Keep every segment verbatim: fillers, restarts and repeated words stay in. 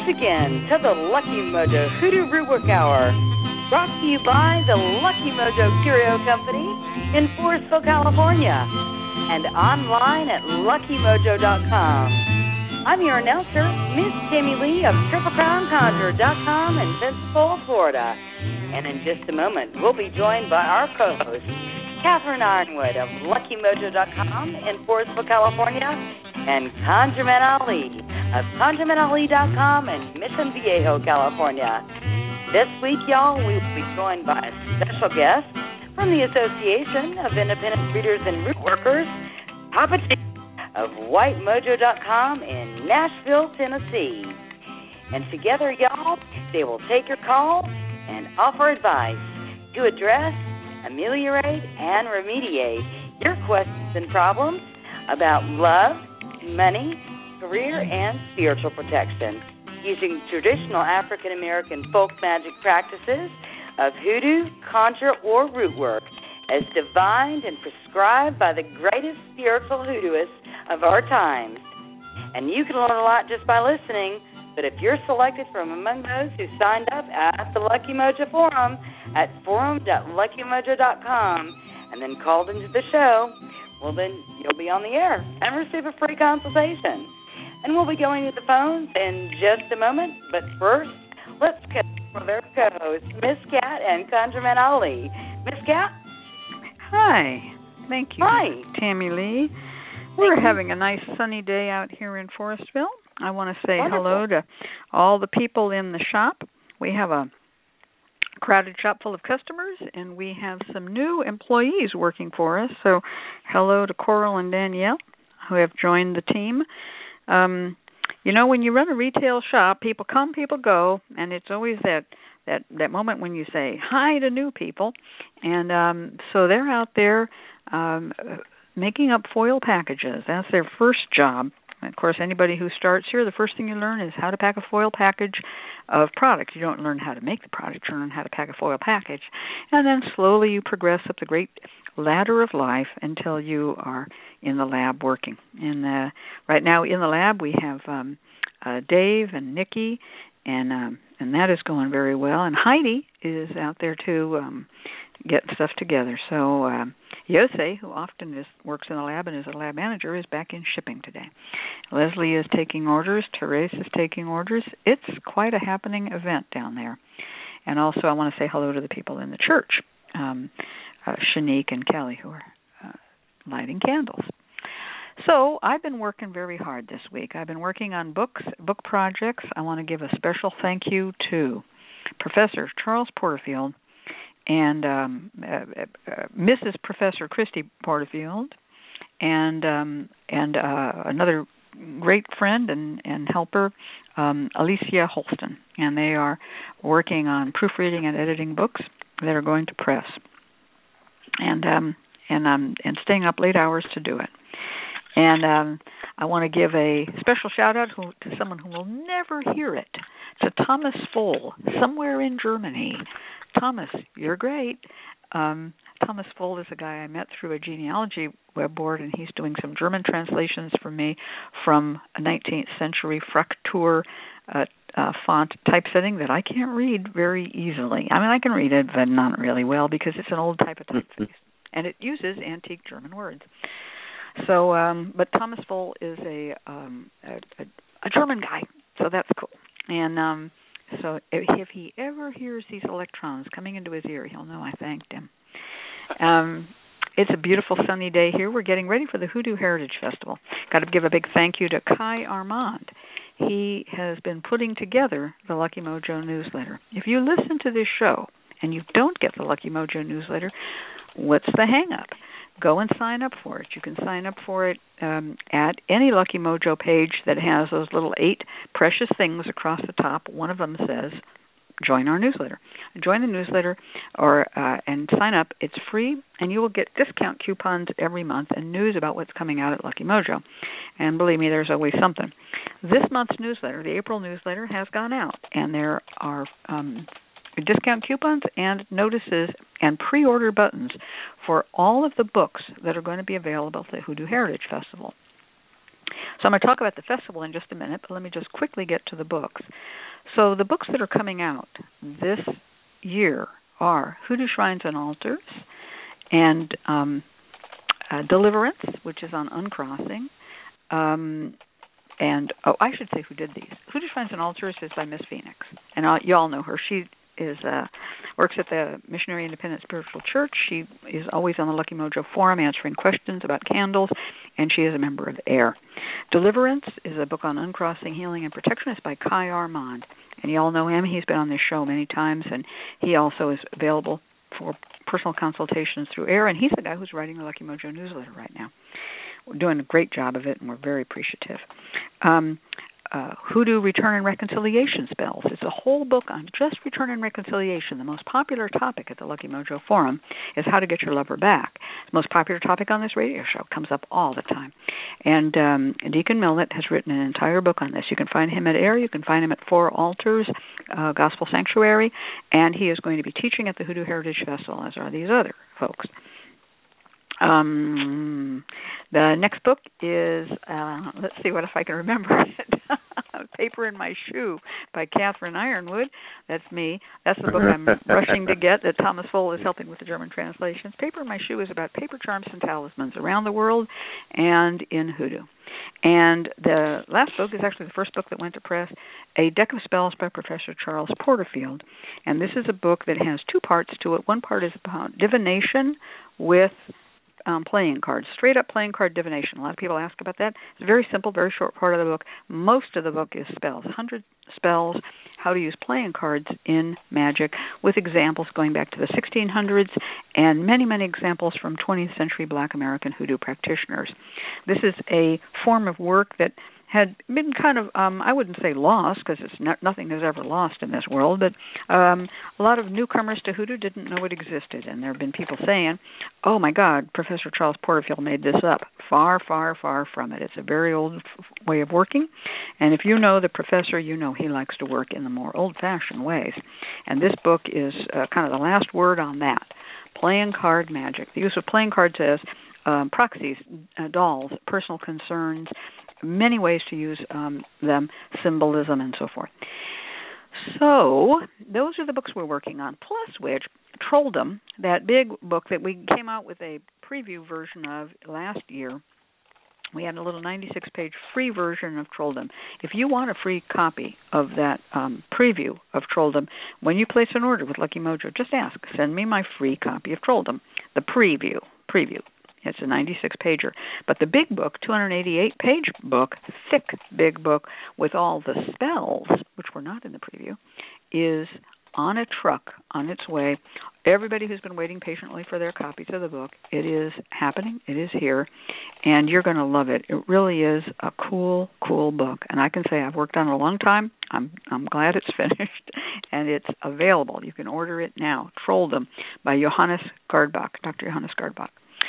again to the Lucky Mojo Hoodoo Rootwork Hour, brought to you by the Lucky Mojo Curio Company in Forestville, California, and online at lucky mojo dot com. I'm your announcer, Miss Tammy Lee of triple crown conjurer dot com in Pensacola, Florida. And in just a moment, we'll be joined by our co-host, Catherine Ironwood of lucky mojo dot com in Forestville, California, and ConjureMan Ali of conjure man ali dot com in Mission Viejo, California. This week, y'all, we will be joined by a special guest from the Association of Independent Readers and Root Workers, Papa T of white mojo dot com in Nashville, Tennessee. And together, y'all, they will take your call and offer advice to address, ameliorate, and remediate your questions and problems about love, money, career, and spiritual protection using traditional African-American folk magic practices of hoodoo, conjure, or root work as divined and prescribed by the greatest spiritual hoodooists of our times. And you can learn a lot just by listening, but if you're selected from among those who signed up at the Lucky Mojo Forum at forum dot lucky mojo dot com and then called into the show, well, then you'll be on the air and receive a free consultation. And we'll be going to the phones in just a moment, but first, let's go for their co-hosts, Miss Cat and ConjureMan Ali. Miss Cat? Hi. Thank you, Hi. Tammy Lee. We're having a nice sunny day out here in Forestville. I want to say Wonderful. hello to all the people in the shop. We have a crowded shop full of customers, and we have some new employees working for us. So hello to Coral and Danielle, who have joined the team. Um, you know, when you run a retail shop, people come, people go, and it's always that that, that moment when you say hi to new people. And um, so they're out there um, making up foil packages. That's their first job. Of course, anybody who starts here, the first thing you learn is how to pack a foil package of product. You don't learn how to make the product, you learn how to pack a foil package. And then slowly you progress up the great ladder of life until you are in the lab working. And uh, right now in the lab we have um, uh, Dave and Nikki, and um, and that is going very well. And Heidi is out there too, um, getting stuff together. So um, Yosei, who often is, works in the lab and is a lab manager, is back in shipping today. Leslie is taking orders. Therese is taking orders. It's quite a happening event down there. And also I want to say hello to the people in the church, um, uh, Shanique and Kelly, who are uh, lighting candles. So I've been working very hard this week. I've been working on books, book projects. I want to give a special thank you to Professor Charles Porterfield and um, uh, uh, Missus Professor Christy Porterfield, and um, and uh, another great friend and, and helper, um, Alicia Holston. And they are working on proofreading and editing books that are going to press. And um, and um, and staying up late hours to do it. And um, I want to give a special shout-out who, to someone who will never hear it, to Thomas Fohl, somewhere in Germany. Thomas, you're great. Um, Thomas Fohl is a guy I met through a genealogy web board, and he's doing some German translations for me from a nineteenth century Fraktur uh, uh, font typesetting that I can't read very easily. I mean, I can read it, but not really well because it's an old type of typeface, and it uses antique German words. So, um, but Thomas Fohl is a, um, a, a a German guy, so that's cool. And um, so if, if he ever hears these electrons coming into his ear, he'll know I thanked him. Um, it's a beautiful sunny day here. We're getting ready for the Hoodoo Heritage Festival. Got to give a big thank you to Kai Armand. He has been putting together the Lucky Mojo newsletter. If you listen to this show and you don't get the Lucky Mojo newsletter, what's the hang-up? Go and sign up for it. You can sign up for it um, at any Lucky Mojo page that has those little eight precious things across the top. One of them says, join our newsletter. Join the newsletter or uh, and sign up. It's free, and you will get discount coupons every month and news about what's coming out at Lucky Mojo. And believe me, there's always something. This month's newsletter, the April newsletter, has gone out, and there are um, discount coupons and notices and pre-order buttons for all of the books that are going to be available at the Hoodoo Heritage Festival. So I'm going to talk about the festival in just a minute, but let me just quickly get to the books. So the books that are coming out this year are Hoodoo Shrines and Altars and um, uh, Deliverance, which is on uncrossing. Um, and, oh, I should say who did these. Hoodoo Shrines and Altars is by Miss Phoenix. And uh, you all know her. She is uh, works at the Missionary Independent Spiritual Church. She is always on the Lucky Mojo Forum answering questions about candles, and she is a member of AIR. Deliverance is a book on uncrossing, healing, and protection. It's by Kai Armand, and you all know him. He's been on this show many times, and he also is available for personal consultations through AIR, and he's the guy who's writing the Lucky Mojo newsletter right now. We're doing a great job of it, and we're very appreciative. Um, Uh, Hoodoo Return and Reconciliation Spells. It's a whole book on just return and reconciliation. The most popular topic at the Lucky Mojo Forum is how to get your lover back. The most popular topic on this radio show. Comes up all the time. And um, Deacon Millet has written an entire book on this. You can find him at AIR. You can find him at Four Altars uh, Gospel Sanctuary. And he is going to be teaching at the Hoodoo Heritage Festival, as are these other folks. Um, the next book is, uh, let's see what if I can remember it. Paper in My Shoe by Catherine Ironwood. That's me. That's the book I'm rushing to get that Thomas Foll is helping with the German translations. Paper in My Shoe is about paper charms and talismans around the world and in Hoodoo. And the last book is actually the first book that went to press, A Deck of Spells by Professor Charles Porterfield. And this is a book that has two parts to it. One part is about divination with Um, playing cards, straight up playing card divination. A lot of people ask about that. It's a very simple, very short part of the book. Most of the book is spells, one hundred spells, how to use playing cards in magic, with examples going back to the sixteen hundreds and many, many examples from twentieth century Black American Hoodoo practitioners. This is a form of work that had been kind of, um, I wouldn't say lost, because it's not, nothing is ever lost in this world, but um, a lot of newcomers to Hoodoo didn't know it existed, and there have been people saying, oh my God, Professor Charles Porterfield made this up. Far, far, far from it. It's a very old f- way of working, and if you know the professor, you know he likes to work in the more old-fashioned ways, and this book is uh, kind of the last word on that. Playing card magic. The use of playing cards as um, proxies, uh, dolls, personal concerns, many ways to use um, them, symbolism, and so forth. So those are the books we're working on, plus which Trolldom, that big book that we came out with a preview version of last year. We had a little ninety-six page free version of Trolldom. If you want a free copy of that um, preview of Trolldom, when you place an order with Lucky Mojo, just ask, send me my free copy of Trolldom, the preview, preview. It's a ninety-six pager. But the big book, two hundred eighty-eight page book, thick big book with all the spells, which were not in the preview, is on a truck on its way. Everybody who's been waiting patiently for their copies of the book, it is happening. It is here. And you're going to love it. It really is a cool, cool book. And I can say I've worked on it a long time. I'm I'm glad it's finished. And it's available. You can order it now. Trolldom by Johannes Gardbach, Doctor Johannes Gardbach.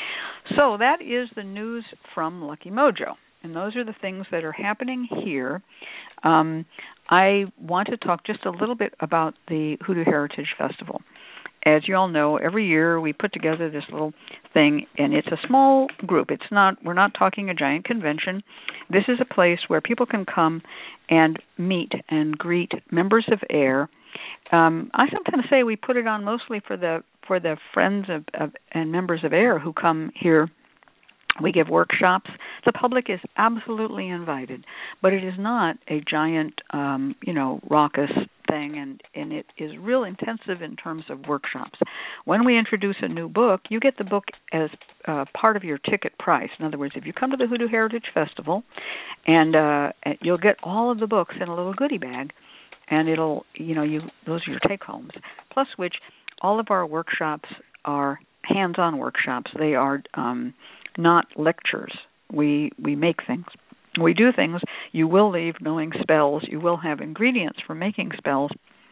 So that is the news from Lucky Mojo, and those are the things that are happening here. Um, I want to talk just a little bit about the Hoodoo Heritage Festival. As you all know, every year we put together this little thing, and it's a small group. It's not. We're not talking a giant convention. This is a place where people can come and meet and greet members of AIR. Um, I sometimes say we put it on mostly for the for the friends of, of and members of AIR who come here. We give workshops. The public is absolutely invited, but it is not a giant, um, you know, raucous thing, and, and it is real intensive in terms of workshops. When we introduce a new book, you get the book as uh, part of your ticket price. In other words, if you come to the Hoodoo Heritage Festival, and uh, you'll get all of the books in a little goodie bag, and it'll, you know, you those are your take-homes. Plus which, all of our workshops are hands-on workshops. They are um, not lectures. We we make things. We do things. You will leave knowing spells. You will have ingredients for making spells.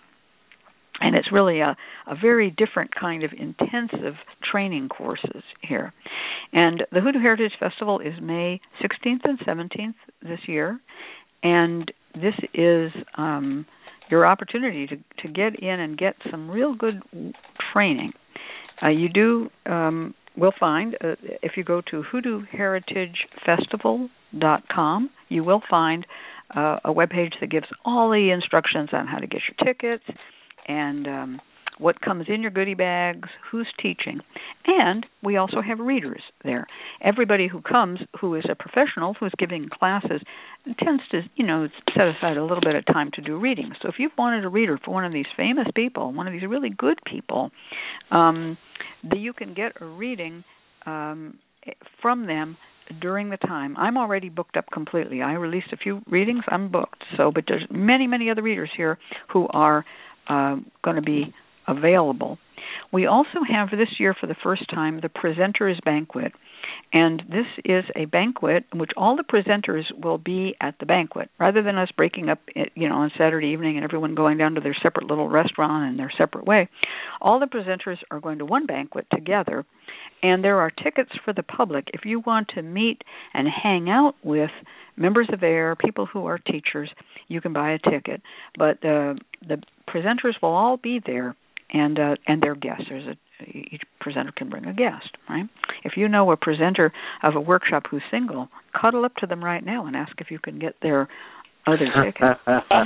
And it's really a, a very different kind of intensive training courses here. And the Hoodoo Heritage Festival is May sixteenth and seventeenth this year. And this is um, your opportunity to, to get in and get some real good training. Uh, you do um, will find, uh, if you go to hoodoo heritage festival dot com, you will find uh, a webpage that gives all the instructions on how to get your tickets and um, what comes in your goodie bags, who's teaching. And we also have readers there. Everybody who comes who is a professional who's giving classes tends to, you know, set aside a little bit of time to do readings. So if you've wanted a reader for one of these famous people, one of these really good people, um, the, you can get a reading um, from them during the time. I'm already booked up completely. I released a few readings. I'm booked. So, but there's many, many other readers here who are uh, going to be available. We also have this year for the first time the Presenters Banquet, and this is a banquet in which all the presenters will be at the banquet, rather than us breaking up, you know, on Saturday evening and everyone going down to their separate little restaurant in their separate way. All the presenters are going to one banquet together, and there are tickets for the public. If you want to meet and hang out with members of AIR, people who are teachers, you can buy a ticket. But uh, the presenters will all be there. And uh, and their guests. There's a, each presenter can bring a guest, right? If you know a presenter of a workshop who's single, cuddle up to them right now and ask if you can get their other ticket.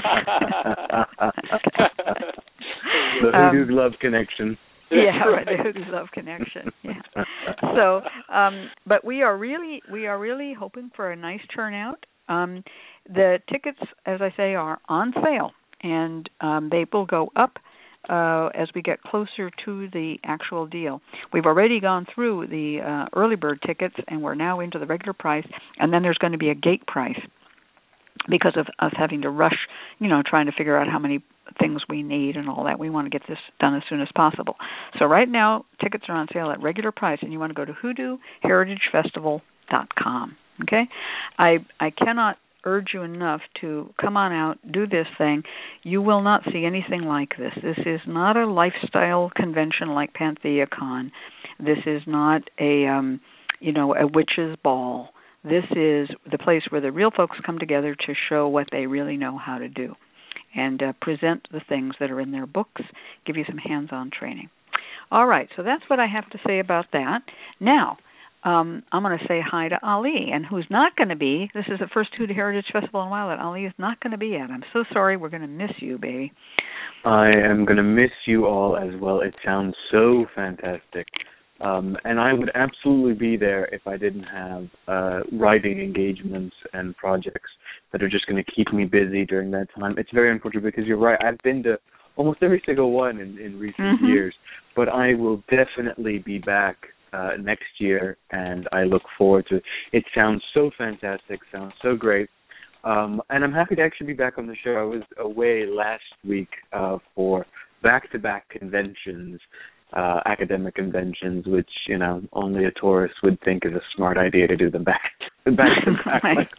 The Hoodoo's um, Love Connection. Yeah, right. The Hoodoo's Love Connection. Yeah. So, um, but we are really we are really hoping for a nice turnout. Um, the tickets, as I say, are on sale, and um, they will go up Uh, as we get closer to the actual deal. We've already gone through the uh, early bird tickets, and we're now into the regular price, and then there's going to be a gate price because of us having to rush, you know, trying to figure out how many things we need and all that. We want to get this done as soon as possible. So right now, tickets are on sale at regular price, and you want to go to hoodoo heritage festival dot com, okay? I I cannot urge you enough to come on out, do this thing. You will not see anything like this. This is not a lifestyle convention like PantheaCon. This is not a, um, you know, a witch's ball. This is the place where the real folks come together to show what they really know how to do and uh, present the things that are in their books, give you some hands-on training. All right, so that's what I have to say about that. Now, Um, I'm going to say hi to Ali, and who's not going to be, this is the first Hoodoo Heritage Festival in a while that Ali is not going to be at. I'm so sorry. We're going to miss you, baby. I am going to miss you all as well. It sounds so fantastic. Um, and I would absolutely be there if I didn't have uh, writing engagements and projects that are just going to keep me busy during that time. It's very unfortunate because you're right. I've been to almost every single one in, in recent mm-hmm. years, but I will definitely be back Uh, next year, and I look forward to it. It sounds so fantastic, sounds so great, um, and I'm happy to actually be back on the show. I was away last week uh, for back-to-back conventions, uh, academic conventions, which, you know, only a tourist would think is a smart idea to do them back back to back.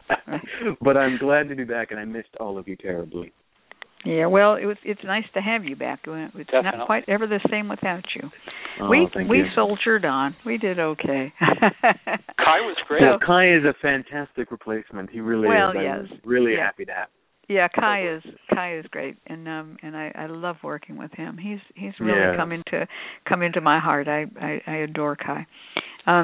But I'm glad to be back, and I missed all of you terribly. Yeah, well, it was. It's nice to have you back. It's Definitely. Not quite ever the same without you. Oh, we we you. soldiered on. We did okay. Kai was great. So, Kai is a fantastic replacement. He really well, is. yes. I'm really yeah. happy to have him. Yeah, Kai is Kai is great, and um and I, I love working with him. He's he's really yeah. come into come into my heart. I, I, I adore Kai. Um,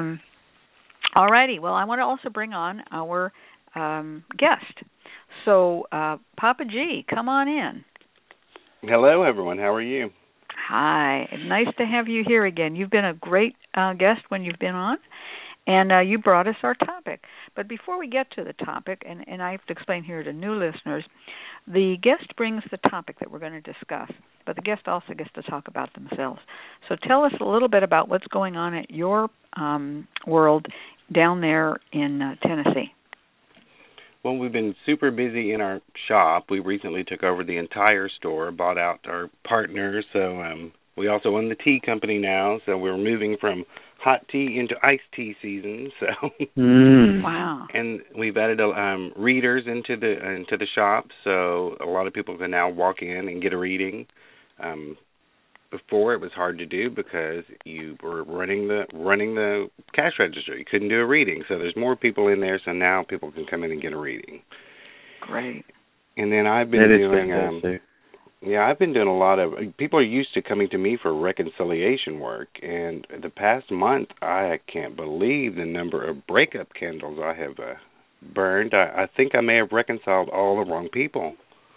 all righty. Well, I want to also bring on our um, guest. So, uh, Papa G, come on in. Hello, everyone. How are you? Hi. Nice to have you here again. You've been a great uh, guest when you've been on, and uh, you brought us our topic. But before we get to the topic, and, and I have to explain here to new listeners, the guest brings the topic that we're going to discuss, but the guest also gets to talk about themselves. So tell us a little bit about what's going on at your um, world down there in uh, Tennessee. Well, we've been super busy in our shop. We recently took over the entire store, bought out our partners, so um, we also own the tea company now, so we're moving from hot tea into iced tea season. So, mm. Wow! And we've added um, readers into the into the shop, so a lot of people can now walk in and get a reading. Um, Before it was hard to do because you were running the running the cash register. You couldn't do a reading, so there's more people in there. So now people can come in and get a reading. Great. And then I've been that doing um, Yeah, I've been doing a lot of, people are used to coming to me for reconciliation work, and the past month, I can't believe the number of breakup candles I have uh, burned. I, I think I may have reconciled all the wrong people.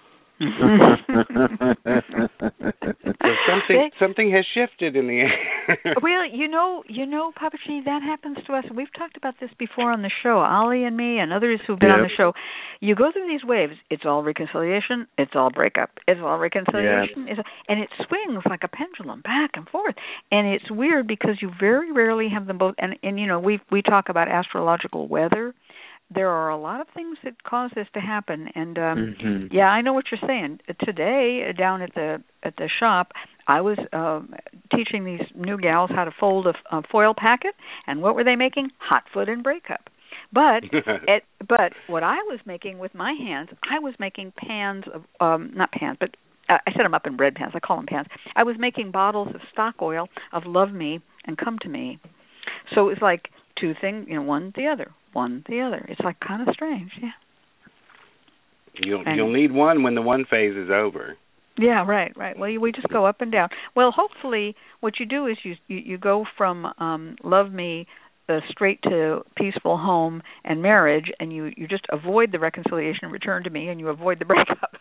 So something something has shifted in the air. Well, you know, you know, Papa G, that happens to us. We've talked about this before on the show, Ollie and me and others who've been yep. on the show. You go through these waves. It's all reconciliation. It's all breakup. It's all reconciliation. Yep. It's, and it swings like a pendulum back and forth. And it's weird because you very rarely have them both. And, and you know, we we talk about astrological weather. There are a lot of things that cause this to happen, and um, mm-hmm. yeah, I know what you're saying. Today, down at the at the shop, I was uh, teaching these new gals how to fold a, a foil packet, and what were they making? Hot foot and breakup. But it, but what I was making with my hands, I was making pans of um, not pans, but uh, I set them up in bread pans. I call them pans. I was making bottles of stock oil of Love Me and Come to Me. So it was like two things, you know, one the other. One the other. It's like kind of strange, yeah. You'll and, you'll need one when the one phase is over. Yeah, right, right. Well, you, we just go up and down. Well, hopefully, what you do is you you, you go from um, Love Me uh, straight to peaceful home and marriage, and you, you just avoid the reconciliation and return to me, and you avoid the breakup.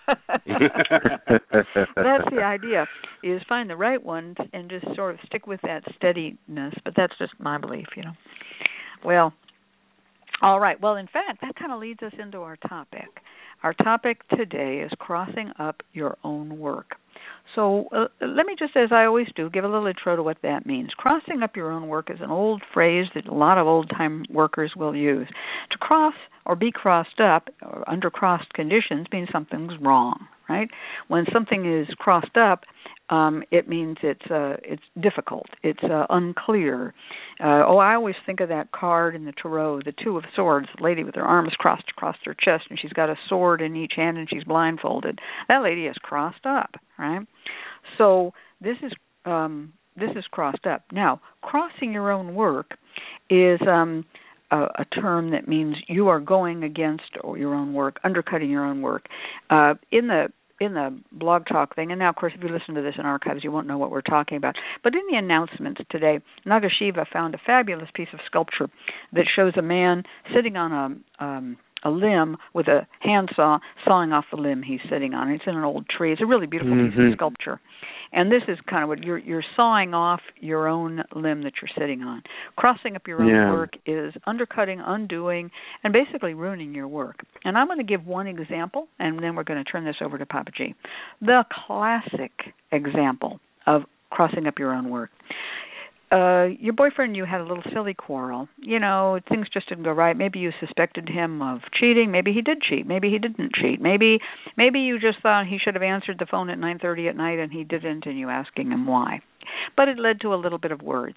That's the idea, is find the right one and just sort of stick with that steadiness. But that's just my belief, you know. Well. All right. Well, in fact, that kind of leads us into our topic. Our topic today is crossing up your own work. So uh, let me just, as I always do, give a little intro to what that means. Crossing up your own work is an old phrase that a lot of old-time workers will use. To cross or be crossed up or under crossed conditions means something's wrong, right? When something is crossed up, um, it means it's uh, it's difficult, it's uh, unclear. Uh, oh, I always think of that card in the tarot, the Two of Swords, the lady with her arms crossed across her chest, and she's got a sword in each hand, and she's blindfolded. That lady is crossed up, right? So this is um, this is crossed up. Now, crossing your own work is um, a, a term that means you are going against your own work, undercutting your own work. Uh, in the in the blog talk thing, and now, of course, if you listen to this in archives, you won't know what we're talking about. But in the announcements today, Nagashiva found a fabulous piece of sculpture that shows a man sitting on a um, a limb with a handsaw sawing off the limb he's sitting on. It's in an old tree. It's a really beautiful mm-hmm. piece of sculpture. And this is kind of what you're you're sawing off your own limb that you're sitting on. Crossing up your own yeah. work is undercutting, undoing, and basically ruining your work. And I'm going to give one example, and then we're going to turn this over to Papa G. The classic example of crossing up your own work. Uh, your boyfriend and you had a little silly quarrel. You know, things just didn't go right. Maybe you suspected him of cheating. Maybe he did cheat. Maybe he didn't cheat. Maybe maybe you just thought he should have answered the phone at nine thirty at night and he didn't, and you asking him why. But it led to a little bit of words.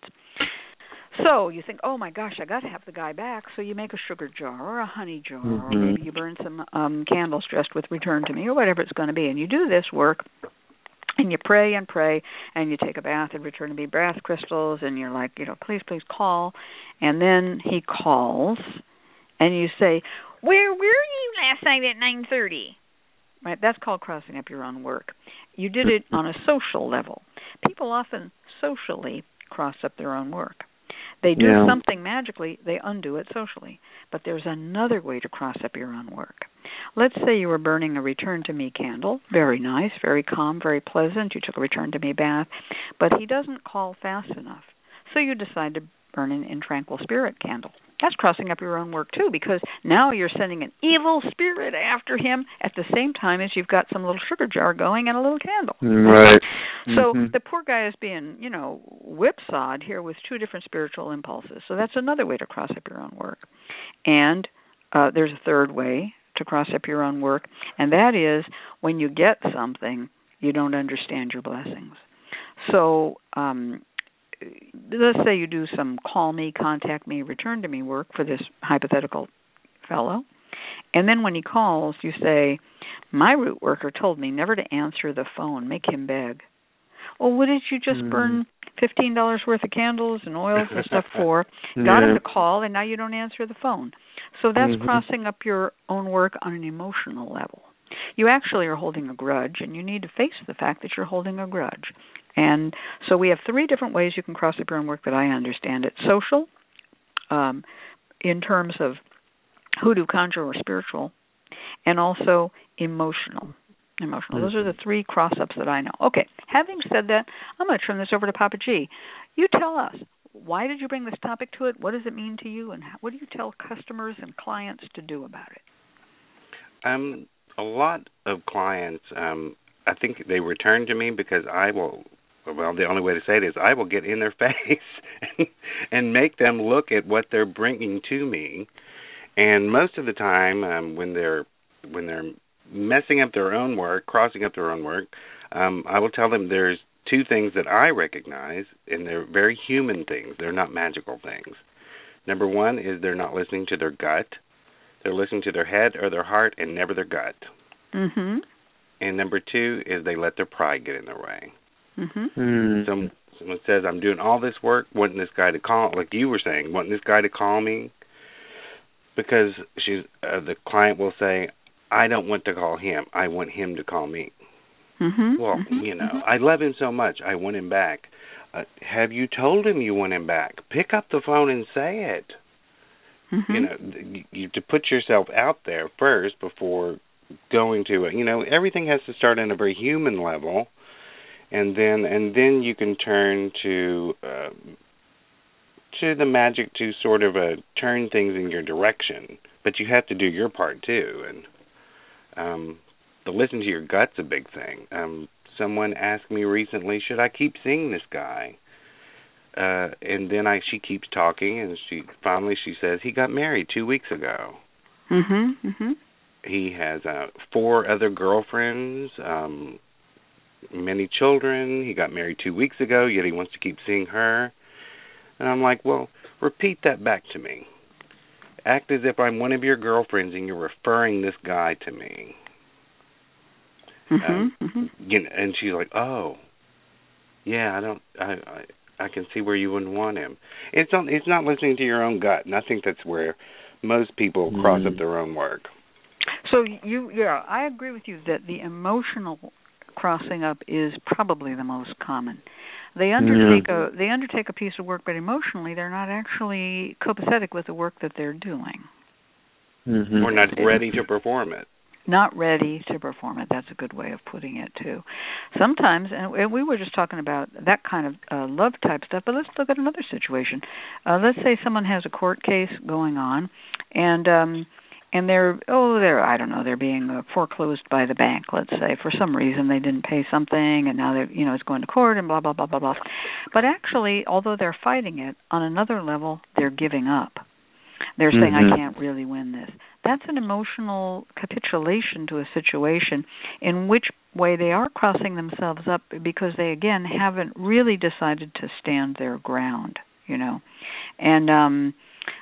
So you think, oh, my gosh, I got to have the guy back. So you make a sugar jar or a honey jar, mm-hmm. or maybe you burn some um, candles dressed with Return to Me or whatever it's going to be. And you do this work. And you pray and pray, and you take a bath and Return to Me bath crystals, and you're like, you know, please, please call. And then he calls, and you say, where were you last night at nine thirty? Right? That's called crossing up your own work. You did it on a social level. People often socially cross up their own work. They do yeah. something magically, they undo it socially. But there's another way to cross up your own work. Let's say you were burning a Return to Me candle. Very nice, very calm, very pleasant. You took a Return to Me bath. But he doesn't call fast enough. So you decide to burn an In Tranquil Spirit candle. That's crossing up your own work, too, because now you're sending an evil spirit after him at the same time as you've got some little sugar jar going and a little candle. Right. So mm-hmm. the poor guy is being, you know, whipsawed here with two different spiritual impulses. So that's another way to cross up your own work. And uh, there's a third way to cross up your own work, and that is when you get something, you don't understand your blessings. So um, let's say you do some call me, contact me, Return to Me work for this hypothetical fellow, and then when he calls, you say, my root worker told me never to answer the phone, make him beg. Well, what did you just mm. burn fifteen dollars worth of candles and oils and stuff for? Got yeah. him to call, and now you don't answer the phone. So that's mm-hmm. crossing up your own work on an emotional level. You actually are holding a grudge, and you need to face the fact that you're holding a grudge. And so we have three different ways you can cross up your own work that I understand it. Social, um, in terms of hoodoo, conjure, or spiritual, and also emotional. Emotional. Those are the three cross-ups that I know. Okay, having said that, I'm going to turn this over to Papa G. You tell us, why did you bring this topic to it? What does it mean to you? And how, what do you tell customers and clients to do about it? Um, a lot of clients, um, I think they return to me because I will, well, the only way to say it is I will get in their face and, and make them look at what they're bringing to me. And most of the time, um, when they're when they're messing up their own work, crossing up their own work, um, I will tell them there's two things that I recognize, and they're very human things. They're not magical things. Number one is they're not listening to their gut. They're listening to their head or their heart and never their gut. Mm-hmm. And number two is they let their pride get in their way. Mm-hmm. Mm. Some, someone says, I'm doing all this work, wanting this guy to call, like you were saying, wanting this guy to call me, because she's, uh, the client will say, I don't want to call him. I want him to call me. Mm-hmm. Well, mm-hmm. you know, mm-hmm. I love him so much. I want him back. Uh, have you told him you want him back? Pick up the phone and say it. Mm-hmm. You know, you, you to put yourself out there first before going to it. You know, everything has to start on a very human level, and then and then you can turn to uh, to the magic to sort of uh, turn things in your direction. But you have to do your part too, and. Um, the listen to your gut's a big thing. Um, someone asked me recently, should I keep seeing this guy? Uh, and then I, she keeps talking, and she finally she says he got married two weeks ago. Mm-hmm. Mm-hmm. He has uh, four other girlfriends, um, many children. He got married two weeks ago, yet he wants to keep seeing her. And I'm like, well, repeat that back to me. Act as if I'm one of your girlfriends and you're referring this guy to me. Mm-hmm, um, mm-hmm. You know, and she's like, "Oh, yeah, I don't, I, I, I can see where you wouldn't want him." It's not, it's not listening to your own gut, and I think that's where most people mm. cross up their own work. So you, yeah, I agree with you that the emotional crossing up is probably the most common. They undertake yeah. a they undertake a piece of work, but emotionally they're not actually copacetic with the work that they're doing. Mm-hmm. Or not ready to perform it. Not ready to perform it. That's a good way of putting it, too. Sometimes, and we were just talking about that kind of uh, love type stuff, but let's look at another situation. Uh, let's say someone has a court case going on, and um, and they're, oh, they're, I don't know, they're being uh, foreclosed by the bank, let's say. For some reason, they didn't pay something, and now they're, you know, it's going to court, and blah, blah, blah, blah, blah. But actually, although they're fighting it, on another level, they're giving up. They're saying, mm-hmm. I can't really win this. That's an emotional capitulation to a situation in which way they are crossing themselves up because they, again, haven't really decided to stand their ground, you know. And um,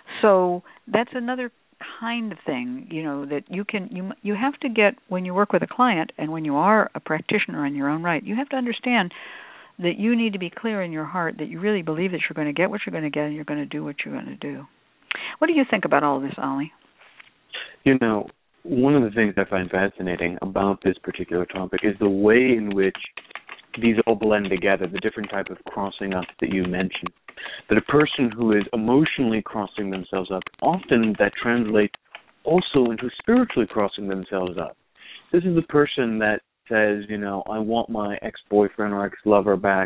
so that's another kind of thing, you know, that you can, you you have to get, when you work with a client and when you are a practitioner in your own right, you have to understand that you need to be clear in your heart that you really believe that you're going to get what you're going to get and you're going to do what you're going to do. What do you think about all of this, Ollie? You know, one of the things I find fascinating about this particular topic is the way in which these all blend together, the different type of crossing up that you mentioned. That a person who is emotionally crossing themselves up, often that translates also into spiritually crossing themselves up. This is the person that says, you know, I want my ex-boyfriend or ex-lover back,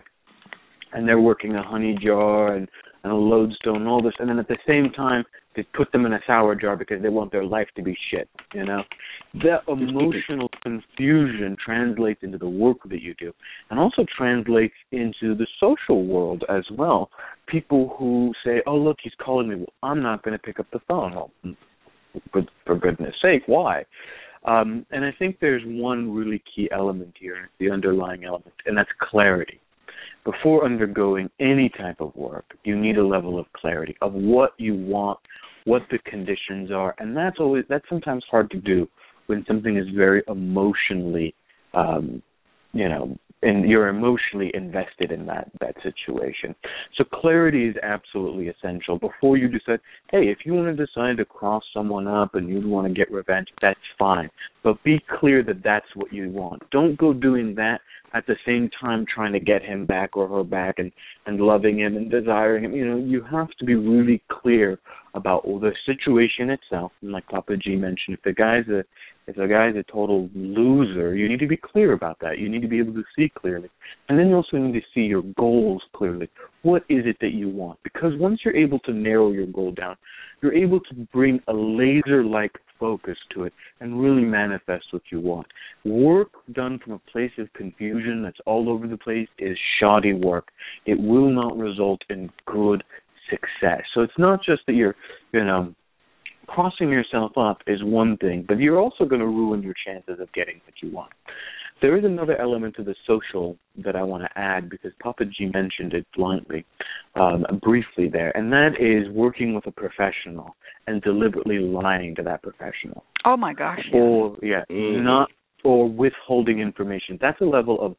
and they're working a honey jar and, and a lodestone and all this, and then at the same time, they put them in a sour jar because they want their life to be shit, you know? That emotional confusion translates into the work that you do and also translates into the social world as well. People who say, oh, look, he's calling me. Well, I'm not going to pick up the phone. Well, for, for goodness sake, why? Um, and I think there's one really key element here, the underlying element, and that's clarity. Before undergoing any type of work, you need a level of clarity of what you want, what the conditions are, and that's always that's sometimes hard to do when something is very emotionally, um, you know, and you're emotionally invested in that that situation. So clarity is absolutely essential before you decide. Hey, if you want to decide to cross someone up and you want to get revenge, that's fine. But be clear that that's what you want. Don't go doing that at the same time trying to get him back or her back and, and loving him and desiring him. You know, you have to be really clear about the situation itself. And like Papa G mentioned, if the guy's a if the guy's a total loser, you need to be clear about that. You need to be able to see clearly. And then you also need to see your goals clearly. What is it that you want? Because once you're able to narrow your goal down, you're able to bring a laser-like focus to it and really manifest what you want. Work done from a place of confusion that's all over the place is shoddy work. It will not result in good success. So it's not just that you're, you know, crossing yourself up is one thing, but you're also going to ruin your chances of getting what you want. There is another element to the social that I want to add because Papa G mentioned it bluntly, um, briefly there, and that is working with a professional and deliberately lying to that professional. Oh my gosh! Yeah. Or yeah, mm-hmm. not or withholding information. That's a level of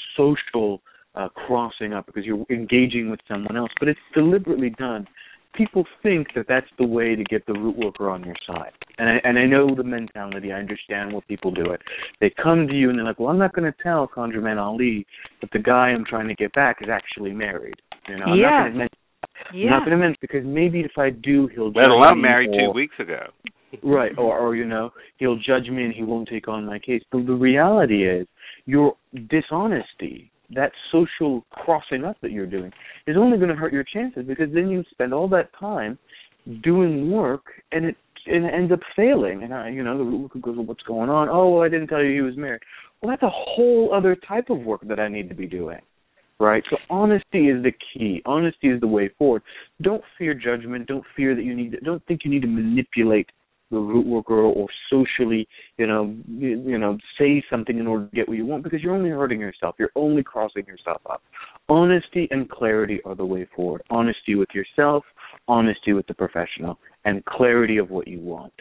social uh, crossing up because you're engaging with someone else, but it's deliberately done. People think that that's the way to get the root worker on your side. And I, and I know the mentality. I understand what people do it. They come to you and they're like, well, I'm not going to tell ConjureMan Ali that the guy I'm trying to get back is actually married. You know, I'm yeah. not going to mention yeah. I'm not going to mention because maybe if I do, he'll judge well, I'm me. married or, two weeks ago. Right, or, or, you know, he'll judge me and he won't take on my case. But the reality is your dishonesty, that social crossing up that you're doing, is only going to hurt your chances because then you spend all that time doing work and it, and it ends up failing. And, I, you know, the root worker goes, well, what's going on? Oh, well, I didn't tell you he was married. Well, that's a whole other type of work that I need to be doing, right? So honesty is the key. Honesty is the way forward. Don't fear judgment. Don't fear that you need to, don't think you need to manipulate the root worker or socially, you know, you, you know, say something in order to get what you want because you're only hurting yourself. You're only crossing yourself up. Honesty and clarity are the way forward. Honesty with yourself, honesty with the professional, and clarity of what you want.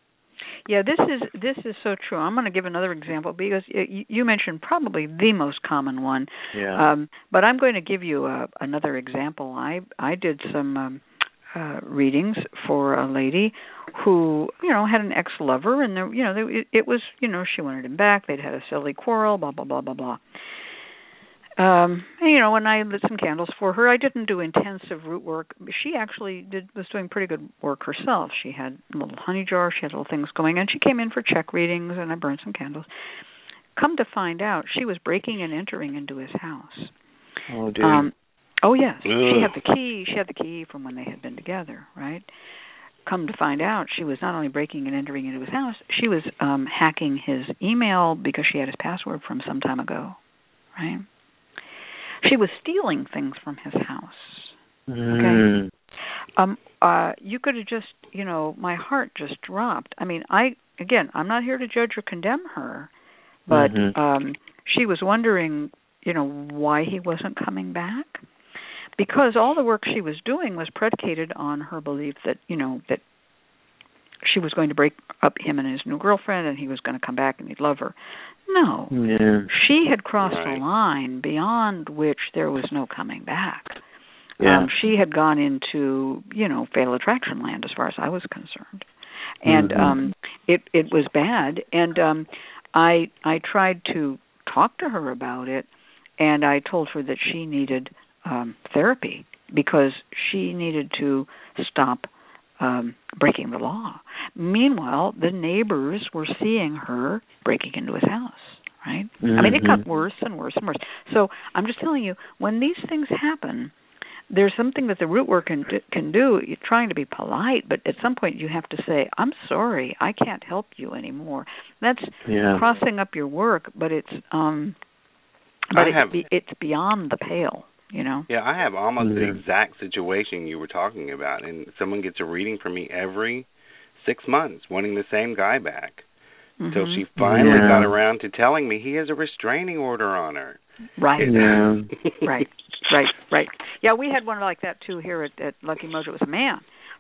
Yeah, this is this is so true. I'm going to give another example because you, you mentioned probably the most common one. Yeah. Um, but I'm going to give you a, another example. I I did some um, uh, readings for a lady who, you know, had an ex-lover, and there, you know, there, it, it was, you know, she wanted him back. They'd had a silly quarrel, blah blah blah blah blah. Um, and, you know, when I lit some candles for her, I didn't do intensive root work. She actually did was doing pretty good work herself. She had a little honey jar, she had little things going, and she came in for check readings, and I burned some candles. Come to find out, she was breaking and entering into his house. Oh, dear. Um, oh, yes. Ugh. She had the key. She had the key from when they had been together, right? Come to find out, she was not only breaking and entering into his house, she was um, hacking his email because she had his password from some time ago, right? She was stealing things from his house. Okay. Mm. Um. Uh. You could have just, you know, my heart just dropped. I mean, I again, I'm not here to judge or condemn her, but mm-hmm. um, she was wondering, you know, why he wasn't coming back, because all the work she was doing was predicated on her belief that, you know, that she was going to break up him and his new girlfriend, and he was going to come back and he'd love her. No. Yeah. She had crossed right. a line beyond which there was no coming back. Yeah. Um, she had gone into, you know, fatal attraction land as far as I was concerned. And mm-hmm. um, it, it was bad. And um, I I tried to talk to her about it, and I told her that she needed um, therapy because she needed to stop Um, breaking the law. Meanwhile, the neighbors were seeing her breaking into his house, right? Mm-hmm. I mean, it got worse and worse and worse. So I'm just telling you, when these things happen, there's something that the root work can, can do. You're trying to be polite, but at some point you have to say, I'm sorry, I can't help you anymore. That's yeah. crossing up your work, but it's um, but I it's, have, be, it's beyond the pale. You know? Yeah, I have almost yeah. the exact situation you were talking about, and someone gets a reading from me every six months, wanting the same guy back, mm-hmm. until she finally yeah. got around to telling me he has a restraining order on her. Right. Yeah. right. Right. Right. Yeah, we had one like that too here at, at Lucky Mojo. It was a man,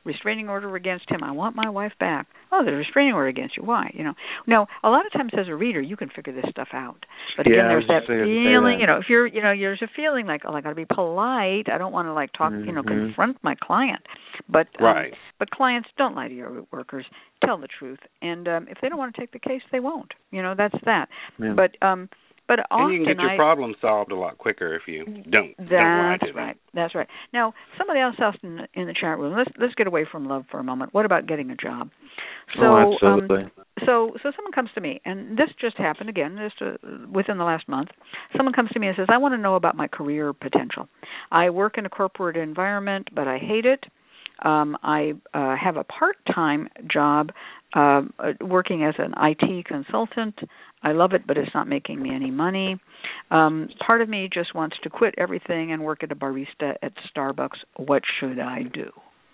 restraining order against him. I want my wife back. Oh, there's a restraining order against you. Why? You know. Now, a lot of times as a reader, you can figure this stuff out. But again, yeah, there's that feeling. That. You know, if you're, you know, there's a feeling like, oh, I got to be polite. I don't want to like talk, mm-hmm. you know, confront my client. But um, right. But clients don't lie to your root workers. Tell the truth, and um, if they don't want to take the case, they won't. You know, that's that. Yeah. But um, but often and you can get your I, problem solved a lot quicker if you don't. That's don't lie to right. them. That's right. Now, somebody else asked in the, in the chat room. Let's let's get away from love for a moment. What about getting a job? So, oh, absolutely. Um, so so someone comes to me, and this just happened again, just uh, within the last month. Someone comes to me and says, "I want to know about my career potential. I work in a corporate environment, but I hate it. Um, I uh, have a part-time job uh, working as an I T consultant. I love it, but it's not making me any money. Um, part of me just wants to quit everything and work at a barista at Starbucks. What should I do?"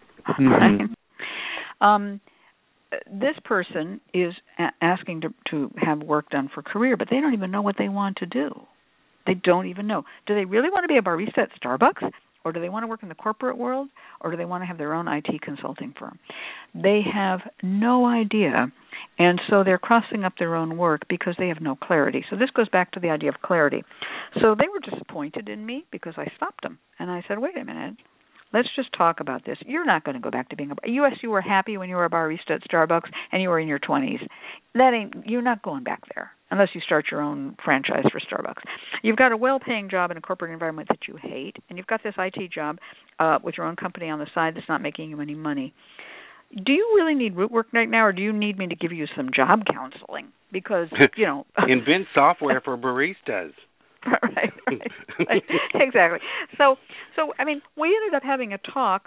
Mm-hmm. um, this person is a- asking to, to have work done for career, but they don't even know what they want to do. They don't even know. Do they really want to be a barista at Starbucks? Or do they want to work in the corporate world? Or do they want to have their own I T consulting firm? They have no idea, and so they're crossing up their own work because they have no clarity. So this goes back to the idea of clarity. So they were disappointed in me because I stopped them. And I said, wait a minute. Let's just talk about this. You're not going to go back to being a bar. Yes, you were happy when you were a barista at Starbucks and you were in your twenties. That ain't. You're not going back there unless you start your own franchise for Starbucks. You've got a well-paying job in a corporate environment that you hate, and you've got this I T job uh, with your own company on the side that's not making you any money. Do you really need root work right now, or do you need me to give you some job counseling? Because, you know... Invent software for baristas. right, right, right. Exactly. So, so I mean, we ended up having a talk,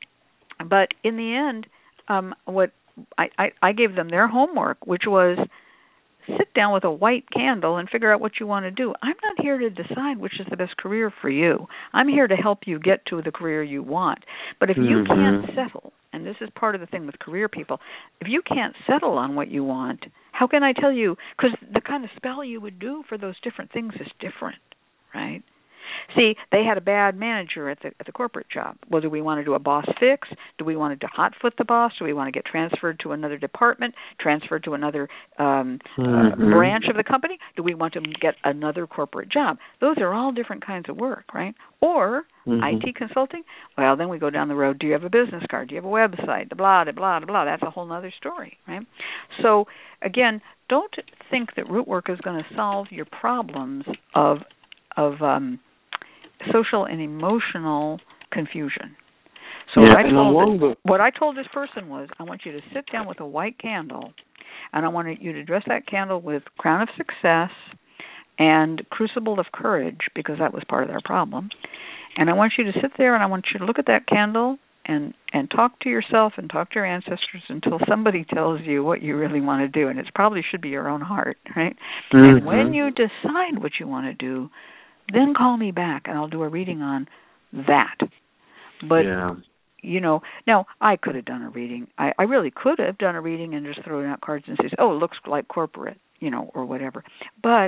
but in the end, um, what I, I, I gave them their homework, which was sit down with a white candle and figure out what you want to do. I'm not here to decide which is the best career for you. I'm here to help you get to the career you want. But if you mm-hmm. can't settle, and this is part of the thing with career people, if you can't settle on what you want, how can I tell you? Because the kind of spell you would do for those different things is different, right? See, they had a bad manager at the at the corporate job. Well, do we want to do a boss fix? Do we want to hotfoot the boss? Do we want to get transferred to another department, transferred to another um, mm-hmm. uh, branch of the company? Do we want to get another corporate job? Those are all different kinds of work, right? Or mm-hmm. I T consulting? Well, then we go down the road. Do you have a business card? Do you have a website? Blah, blah, blah, blah. That's a whole other story, right? So, again, don't think that root work is going to solve your problems of of um, social and emotional confusion. So yeah, what, I told this, this, what I told this person was, I want you to sit down with a white candle, and I want you to dress that candle with Crown of Success and Crucible of Courage, because that was part of their problem. And I want you to sit there, and I want you to look at that candle and, and talk to yourself and talk to your ancestors until somebody tells you what you really want to do. And it probably should be your own heart, right? Mm-hmm. And when you decide what you want to do, then call me back, and I'll do a reading on that. But, yeah. you know, now, I could have done a reading. I, I really could have done a reading and just thrown out cards and says, oh, it looks like corporate, you know, or whatever. But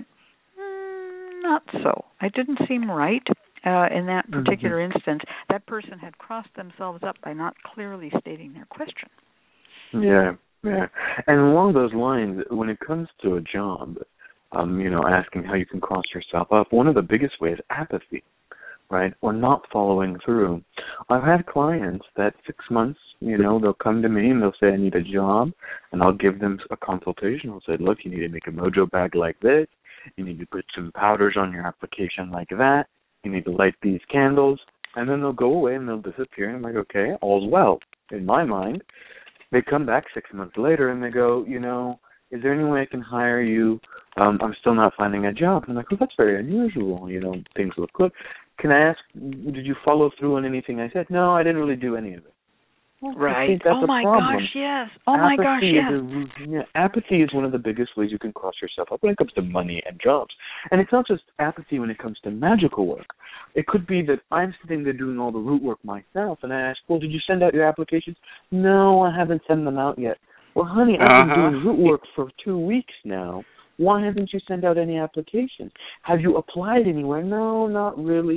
mm, not so. It didn't seem right uh, in that particular mm-hmm. instance. That person had crossed themselves up by not clearly stating their question. Yeah, yeah. And along those lines, when it comes to a job, Um, you know, asking how you can cross yourself up. One of the biggest ways, apathy, right, or not following through. I've had clients that six months, you know, they'll come to me and they'll say, I need a job, and I'll give them a consultation. I'll say, look, you need to make a mojo bag like this. You need to put some powders on your application like that. You need to light these candles. And then they'll go away and they'll disappear. And I'm like, okay, all's well. In my mind, they come back six months later and they go, you know, is there any way I can hire you? Um, I'm still not finding a job. And I'm like, oh, that's very unusual. You know, things look good. Can I ask, did you follow through on anything I said? No, I didn't really do any of it. Well, right. I think that's oh, my a problem. gosh, yes. Oh, apathy my gosh, yes. Is a, yeah, apathy is one of the biggest ways you can cross yourself up when it comes to money and jobs. And it's not just apathy when it comes to magical work. It could be that I'm sitting there doing all the root work myself, and I ask, well, did you send out your applications? No, I haven't sent them out yet. Well, honey, I've been uh-huh. doing root work for two weeks now. Why haven't you sent out any applications? Have you applied anywhere? No, not really.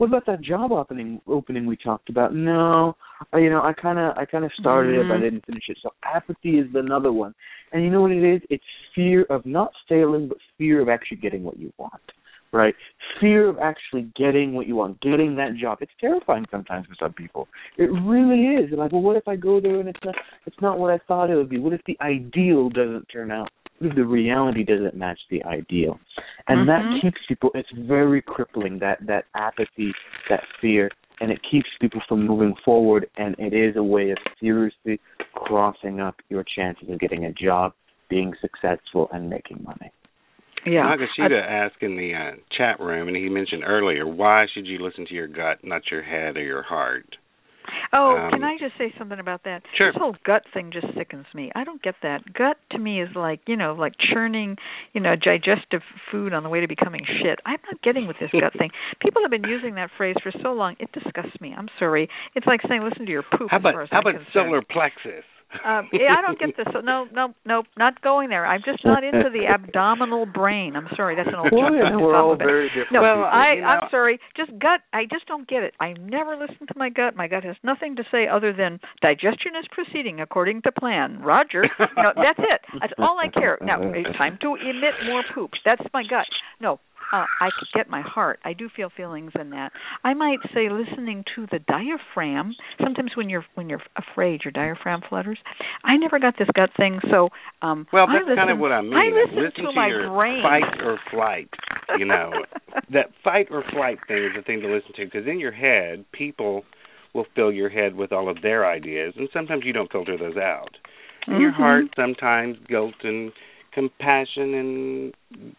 what about that job opening opening we talked about? No, uh, you know, I kind of I kind of started mm-hmm. it, but I didn't finish it. So apathy is another one. And you know what it is? It's fear of not failing, but fear of actually getting what you want. Right? Fear of actually getting what you want, getting that job. It's terrifying sometimes for some people. It really is. They're like, well, what if I go there and it's not, it's not what I thought it would be? What if the ideal doesn't turn out? What if the reality doesn't match the ideal? And mm-hmm. that keeps people, it's very crippling, that, that apathy, that fear, and it keeps people from moving forward, and it is a way of seriously crossing up your chances of getting a job, being successful, and making money. Yeah. Nakashita asked in the uh, chat room, and he mentioned earlier, why should you listen to your gut, not your head or your heart? Oh, um, can I just say something about that? Sure. This whole gut thing just sickens me. I don't get that. Gut to me is like, you know, like churning, you know, digestive food on the way to becoming shit. I'm not getting with this gut thing. People have been using that phrase for so long, it disgusts me. I'm sorry. It's like saying, listen to your poop. How about, as far as how I'm about concerned. solar plexus? Um, yeah, I don't get this. No, no, no, not going there. I'm just not into the abdominal brain. I'm sorry, that's an old well, joke. yeah, we're all very different. No, well, I, you know, I'm sorry. Just gut. I just don't get it. I never listen to my gut. My gut has nothing to say other than digestion is proceeding according to plan. Roger. You know, that's it. That's all I care. Now it's time to emit more poop. That's my gut. No. Uh, I could get my heart. I do feel feelings in that. I might say listening to the diaphragm. Sometimes when you're when you're afraid, your diaphragm flutters. I never got this gut thing, so um, well, I that's listen, kind of what I mean. I listen, listen to, to my your brain. Fight or flight. You know, that fight or flight thing is the thing to listen to, because in your head, people will fill your head with all of their ideas, and sometimes you don't filter those out. In mm-hmm. your heart, sometimes guilt and compassion and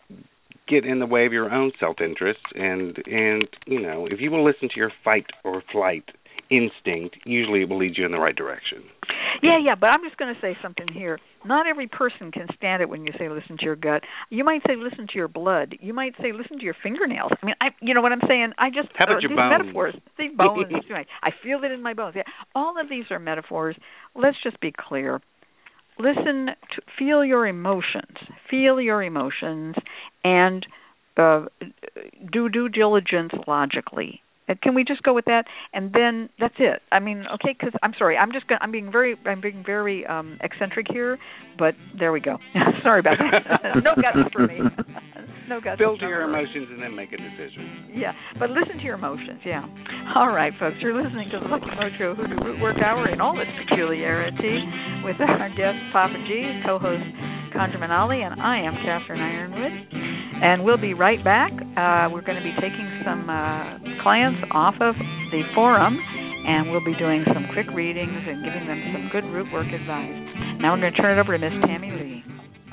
get in the way of your own self-interest, and, and, you know, if you will listen to your fight or flight instinct, usually it will lead you in the right direction. Yeah, yeah, but I'm just going to say something here. Not every person can stand it when you say listen to your gut. You might say listen to your blood. You might say listen to your fingernails. I mean, I, you know what I'm saying? I just How about uh, your these bones? metaphors, these bones. I feel it in my bones. Yeah, all of these are metaphors. Let's just be clear. Listen to, feel your emotions. Feel your emotions, and uh, do due diligence logically. Can we just go with that? And then that's it. I mean, okay, because I'm sorry, I'm just gonna, I'm being very, I'm being very um, eccentric here, but there we go. Sorry about that. No guts for me. No guts. Filter your emotions and then make a decision. Yeah, but listen to your emotions. Yeah. All right, folks, you're listening to the Lucky Mojo Hoodoo Root Work Hour in all its peculiarity with our guest Papa G, co-host Conjurman Ali, and I am Catherine Ironwood. And we'll be right back. Uh, we're going to be taking some uh, clients off of the forum, and we'll be doing some quick readings and giving them some good root work advice. Now we're going to turn it over to Miss Tammy Lee.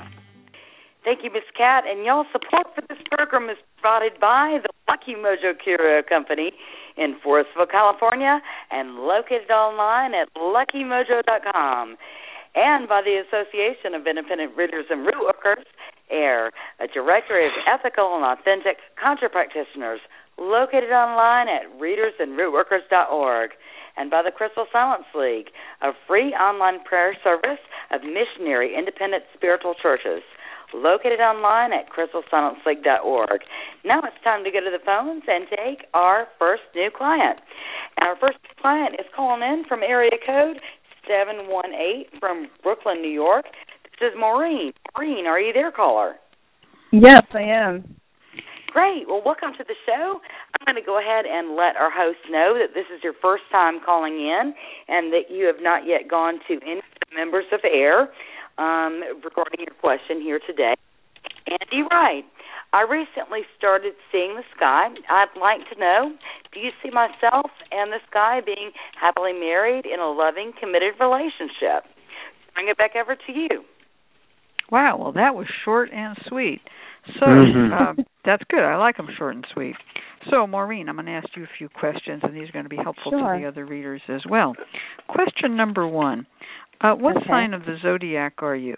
Thank you, Miss Cat. And y'all support for this program is provided by the Lucky Mojo Curio Company in Forestville, California, and located online at lucky mojo dot com. And by the Association of Independent Readers and Root Workers, AIR, a directory of ethical and authentic conjure practitioners, located online at readers and root workers dot org. And by the Crystal Silence League, a free online prayer service of missionary independent spiritual churches, located online at crystal silence league dot org. Now it's time to go to the phones and take our first new client. And our first client is calling in from area code seven one eight from Brooklyn, New York. This is Maureen. Maureen, are you there, caller? Yes, I am. Great. Well, welcome to the show. I'm going to go ahead and let our host know that this is your first time calling in and that you have not yet gone to any of the members of AIR um, regarding your question here today. Andy Wright, I recently started seeing the sky. I'd like to know, do you see myself and the sky being happily married in a loving, committed relationship? Bring it back over to you. Wow, well, that was short and sweet. So Mm-hmm. uh, that's good. I like them short and sweet. So, Maureen, I'm going to ask you a few questions, and these are going to be helpful Sure. to the other readers as well. Question number one, uh, what Okay. sign of the zodiac are you?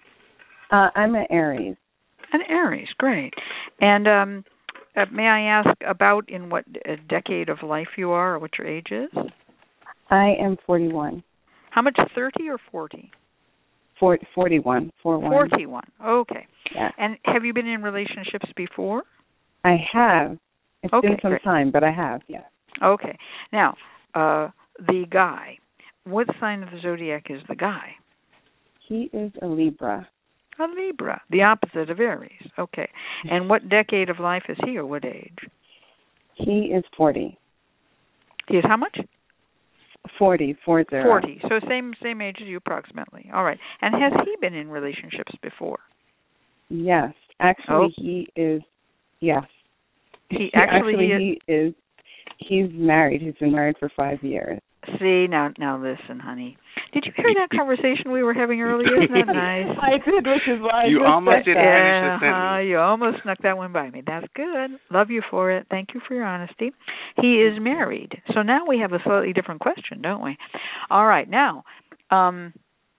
Uh, I'm an Aries. An Aries, great. And um, uh, may I ask about in what uh, decade of life you are or what your age is? I am forty-one. How much, thirty or forty? For, forty-one. forty-one. forty-one, okay. Yeah. And have you been in relationships before? I have. It's Okay, been some great. time, but I have, yeah. Okay. Now, uh, the guy. What sign of the zodiac is the guy? He is a Libra. A Libra, the opposite of Aries. Okay. And what decade of life is he, or what age? He is forty. He is how much? Forty, four zero. Forty. So same same age as you, approximately. All right. And has he been in relationships before? Yes, actually, Oh. he is. Yes, He actually, actually he, he is. He's married. He's been married for five years. See, now now listen, honey. Did you hear that conversation we were having earlier? Isn't that nice? I did, which is why You I just almost said didn't that. finish the Yeah, sentence. uh, you almost snuck that one by me. That's good. Love you for it. Thank you for your honesty. He is married. So now we have a slightly different question, don't we? All right. Now, um,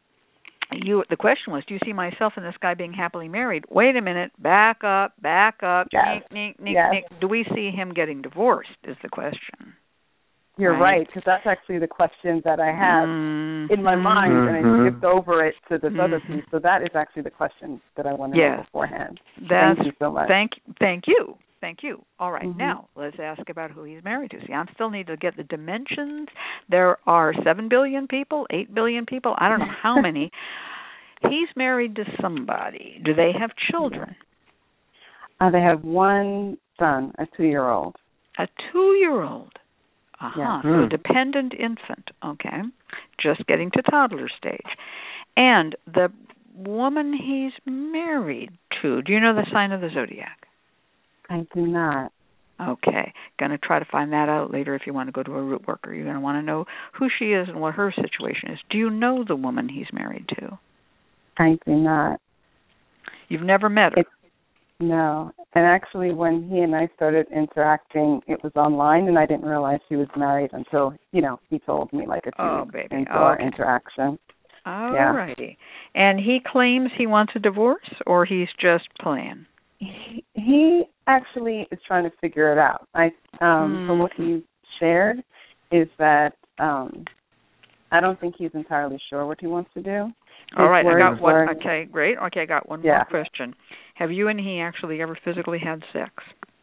you. The question was, do you see myself and this guy being happily married? Wait a minute. Back up. Back up. Yes. Nick, nick, nick, Yes. nick. Do we see him getting divorced is the question. You're Right. right, because that's actually the question that I have Mm-hmm. in my mind, and I Mhm. skipped over it to this other Mhm. piece. So that is actually the question that I want to Yes. know beforehand. That's, Thank you so much. Thank, thank you. Thank you. All right. Mhm. Now, let's ask about who he's married to. See, I still need to get the dimensions. There are seven billion people, eight billion people, I don't know how many. He's married to somebody. Do they have children? Uh, they have one son, a two-year-old. A two-year-old. Uh-huh. Yeah. So Hmm. a dependent infant. Okay. Just getting to toddler stage. And the woman he's married to, do you know the sign of the zodiac? I do not. Okay. Going to try to find that out later if you want to go to a root worker. You're going to want to know who she is and what her situation is. Do you know the woman he's married to? I do not. You've never met her? It, no. And actually, when he and I started interacting, it was online, and I didn't realize he was married until, you know, he told me like a few Oh, weeks baby. into Oh, our okay. interaction. All Yeah. righty. And he claims he wants a divorce, or he's just playing? He, he actually is trying to figure it out. I, um, Mm. from what he shared, is that um, I don't think he's entirely sure what he wants to do. All right, I got His one. words were- Okay, great. Okay, I got one Yeah. more question. Have you and he actually ever physically had sex?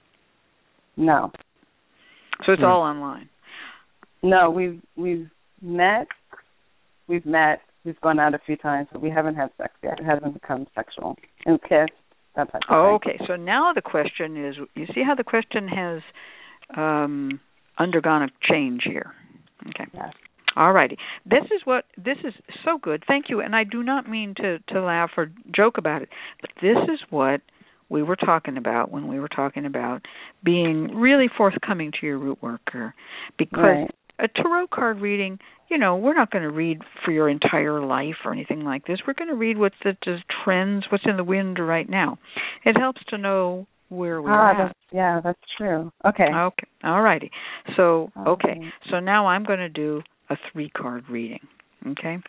No. So it's Hmm. all online. No, we've we've met, we've met, we've gone out a few times, but we haven't had sex yet. It hasn't become sexual. And kissed, that type of Oh, thing. okay. So now the question is, you see how the question has um, undergone a change here. Okay. Yes. All righty. This is what this is so good. Thank you. And I do not mean to, to laugh or joke about it, but this is what we were talking about when we were talking about being really forthcoming to your root worker. Because Right. a tarot card reading, you know, we're not going to read for your entire life or anything like this. We're going to read what's the, the trends, what's in the wind right now. It helps to know where we're Ah, at. that's, yeah, that's true. Okay. Okay. All righty. So, okay. Okay. So now I'm going to do a three-card reading. Okay?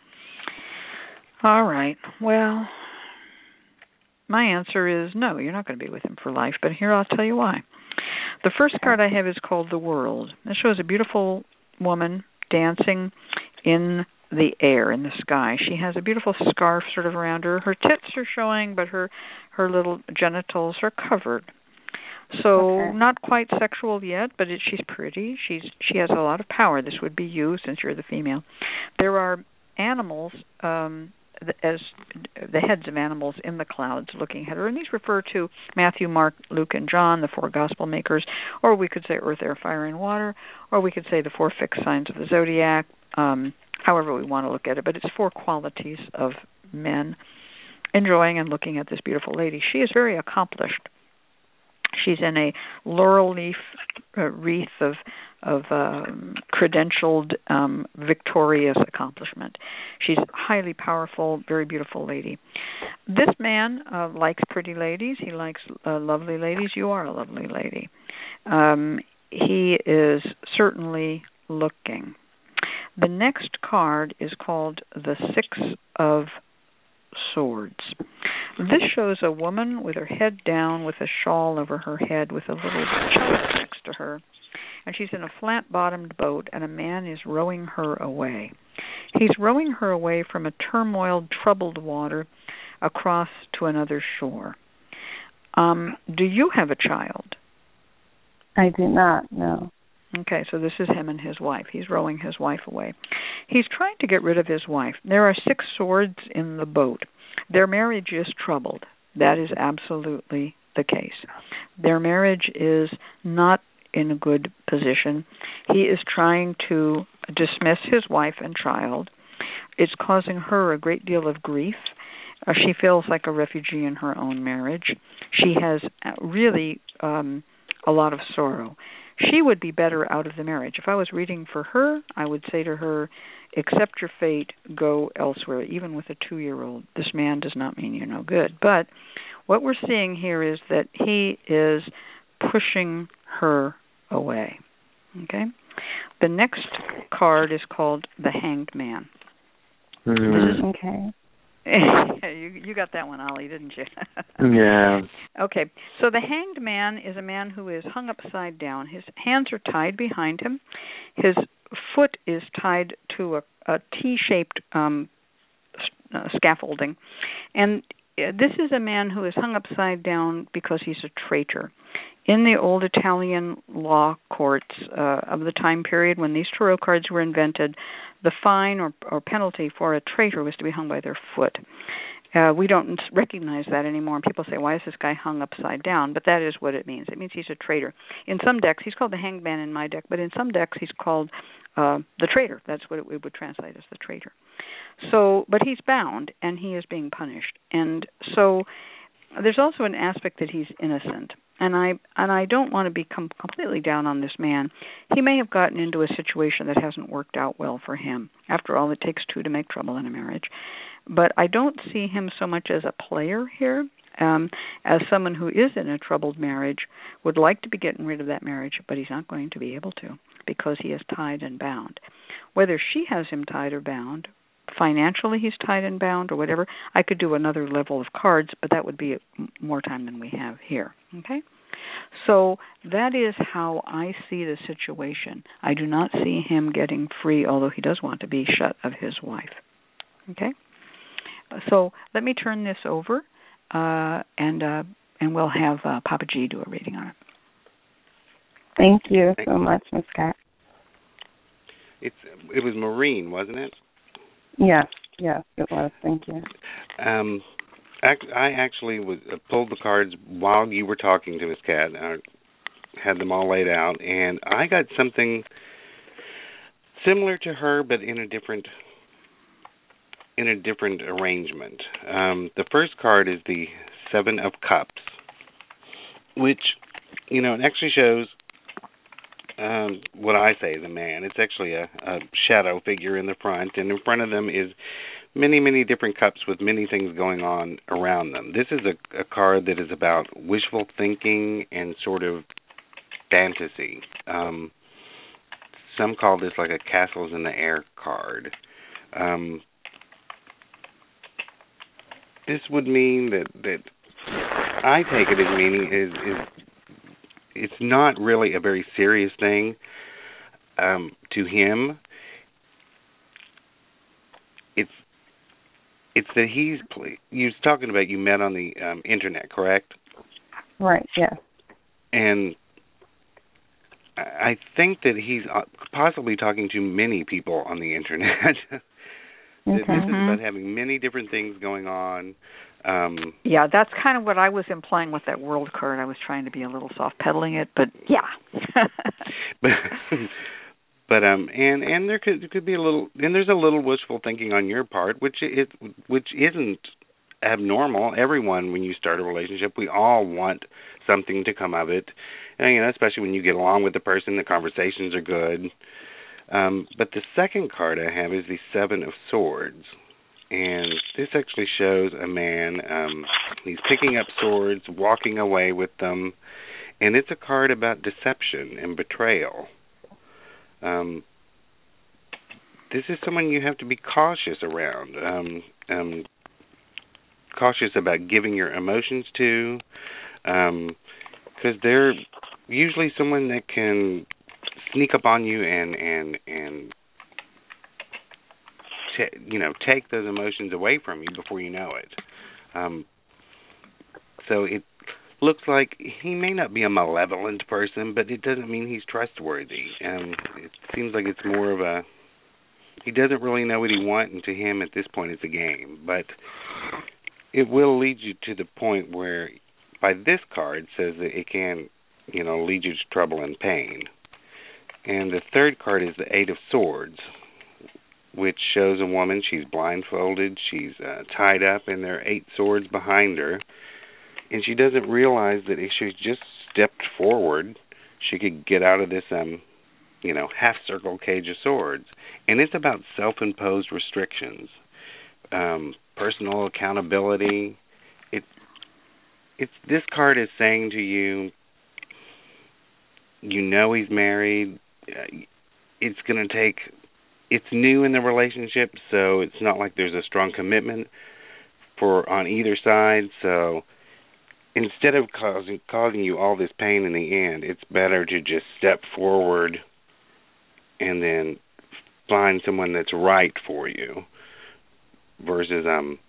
All right. Well, my answer is no, you're not going to be with him for life, but here I'll tell you why. The first card I have is called The World. It shows a beautiful woman dancing in the air, in the sky. She has a beautiful scarf sort of around her. Her tits are showing, but her, her little genitals are covered. So Okay. not quite sexual yet, but it, she's pretty. She's she has a lot of power. This would be you, since you're the female. There are animals, um, as the heads of animals in the clouds looking at her, and these refer to Matthew, Mark, Luke, and John, the four gospel makers, or we could say earth, air, fire, and water, or we could say the four fixed signs of the zodiac, um, however we want to look at it, but it's four qualities of men enjoying and looking at this beautiful lady. She is very accomplished. She's in a laurel leaf uh, wreath of of um, credentialed, um, victorious accomplishment. She's a highly powerful, very beautiful lady. This man uh, likes pretty ladies. He likes uh, lovely ladies. You are a lovely lady. Um, he is certainly looking. The next card is called the Six of Swords. This shows a woman with her head down with a shawl over her head with a little child next to her. And she's in a flat-bottomed boat, and a man is rowing her away. He's rowing her away from a turmoiled, troubled water across to another shore. Um, do you have a child? I do not, no. Okay, so this is him and his wife. He's rowing his wife away. He's trying to get rid of his wife. There are six swords in the boat. Their marriage is troubled. That is absolutely the case. Their marriage is not in a good position. He is trying to dismiss his wife and child. It's causing her a great deal of grief. Uh, she feels like a refugee in her own marriage. She has really um, a lot of sorrow. She would be better out of the marriage. If I was reading for her, I would say to her, accept your fate, go elsewhere. Even with a two-year-old, this man does not mean you're no good. But what we're seeing here is that he is pushing her away. Okay? The next card is called the Hanged Man. Mm. Okay. you you got that one, Ollie, didn't you? Yeah. Okay, so the Hanged Man is a man who is hung upside down. His hands are tied behind him. His foot is tied to a, a T-shaped um, uh, scaffolding. And this is a man who is hung upside down because he's a traitor. In the old Italian law courts uh, of the time period when these tarot cards were invented, the fine or, or penalty for a traitor was to be hung by their foot. Uh, we don't recognize that anymore. And people say, why is this guy hung upside down? But that is what it means. It means he's a traitor. In some decks, he's called the Hanged Man in my deck, but in some decks he's called uh, the traitor. That's what it, it would translate as, the traitor. So, but he's bound, and he is being punished. And so there's also an aspect that he's innocent. And I and I don't want to be com- completely down on this man. He may have gotten into a situation that hasn't worked out well for him. After all, it takes two to make trouble in a marriage. But I don't see him so much as a player here, um, as someone who is in a troubled marriage, would like to be getting rid of that marriage, but he's not going to be able to because he is tied and bound. Whether she has him tied or bound, financially he's tied and bound or whatever, I could do another level of cards, but that would be more time than we have here. Okay? So that is how I see the situation. I do not see him getting free, although he does want to be shut of his wife. Okay? So let me turn this over, uh, and uh, and we'll have uh, Papa G do a reading on it. Thank you so much, Miz Scott. It's it was Maureen, wasn't it? Yes, yes, it was. Thank you. Um, I actually was, uh, pulled the cards while you were talking to Miz Cat. I had them all laid out, and I got something similar to her, but in a different in a different arrangement. Um, the first card is the Seven of Cups, which, you know, it actually shows um, what I say is a man. It's actually a, a shadow figure in the front, and in front of them is many, many different cups with many things going on around them. This is a, a card that is about wishful thinking and sort of fantasy. Um, some call this like a castles in the air card. Um, this would mean that, that I take it as meaning is, is it's not really a very serious thing um, to him. It's it's that he's you was talking about you met on the um, internet, correct? Right. Yeah. And I think that he's possibly talking to many people on the internet. that Okay. This is about having many different things going on. Um, yeah, that's kind of what I was implying with that world card. I was trying to be a little soft pedaling it, but yeah. but but um and and there could could be a little and there's a little wishful thinking on your part, which it which isn't abnormal. Everyone, when you start a relationship, we all want something to come of it. And, you know, especially when you get along with the person, the conversations are good. Um, but the second card I have is the Seven of Swords. And this actually shows a man, um, he's picking up swords, walking away with them, and it's a card about deception and betrayal. Um, this is someone you have to be cautious around, um, um, cautious about giving your emotions to, um, because they're usually someone that can sneak up on you and and and t- you know take those emotions away from you before you know it. Um, so it looks like he may not be a malevolent person, but it doesn't mean he's trustworthy. Um, it seems like it's more of a, he doesn't really know what he wants, and to him at this point it's a game. But it will lead you to the point where, by this card, says that it can, you know, lead you to trouble and pain. And the third card is the Eight of Swords, which shows a woman. She's blindfolded, she's uh, tied up, and there are eight swords behind her. And she doesn't realize that if she just stepped forward, she could get out of this, um, you know, half-circle cage of swords. And it's about self-imposed restrictions, um, personal accountability. It, it's this card is saying to you, you know he's married. Uh, it's going to take. It's new in the relationship, so it's not like there's a strong commitment for on either side. So instead of causing causing you all this pain in the end, it's better to just step forward and then find someone that's right for you versus um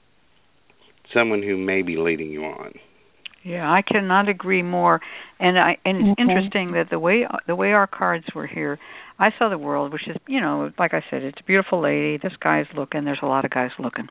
someone who may be leading you on. Yeah, I cannot agree more. And I and it's mm-hmm. interesting that the way the way our cards were here, I saw the world, which is, you know, like I said, it's a beautiful lady. This guy's looking. There's a lot of guys looking.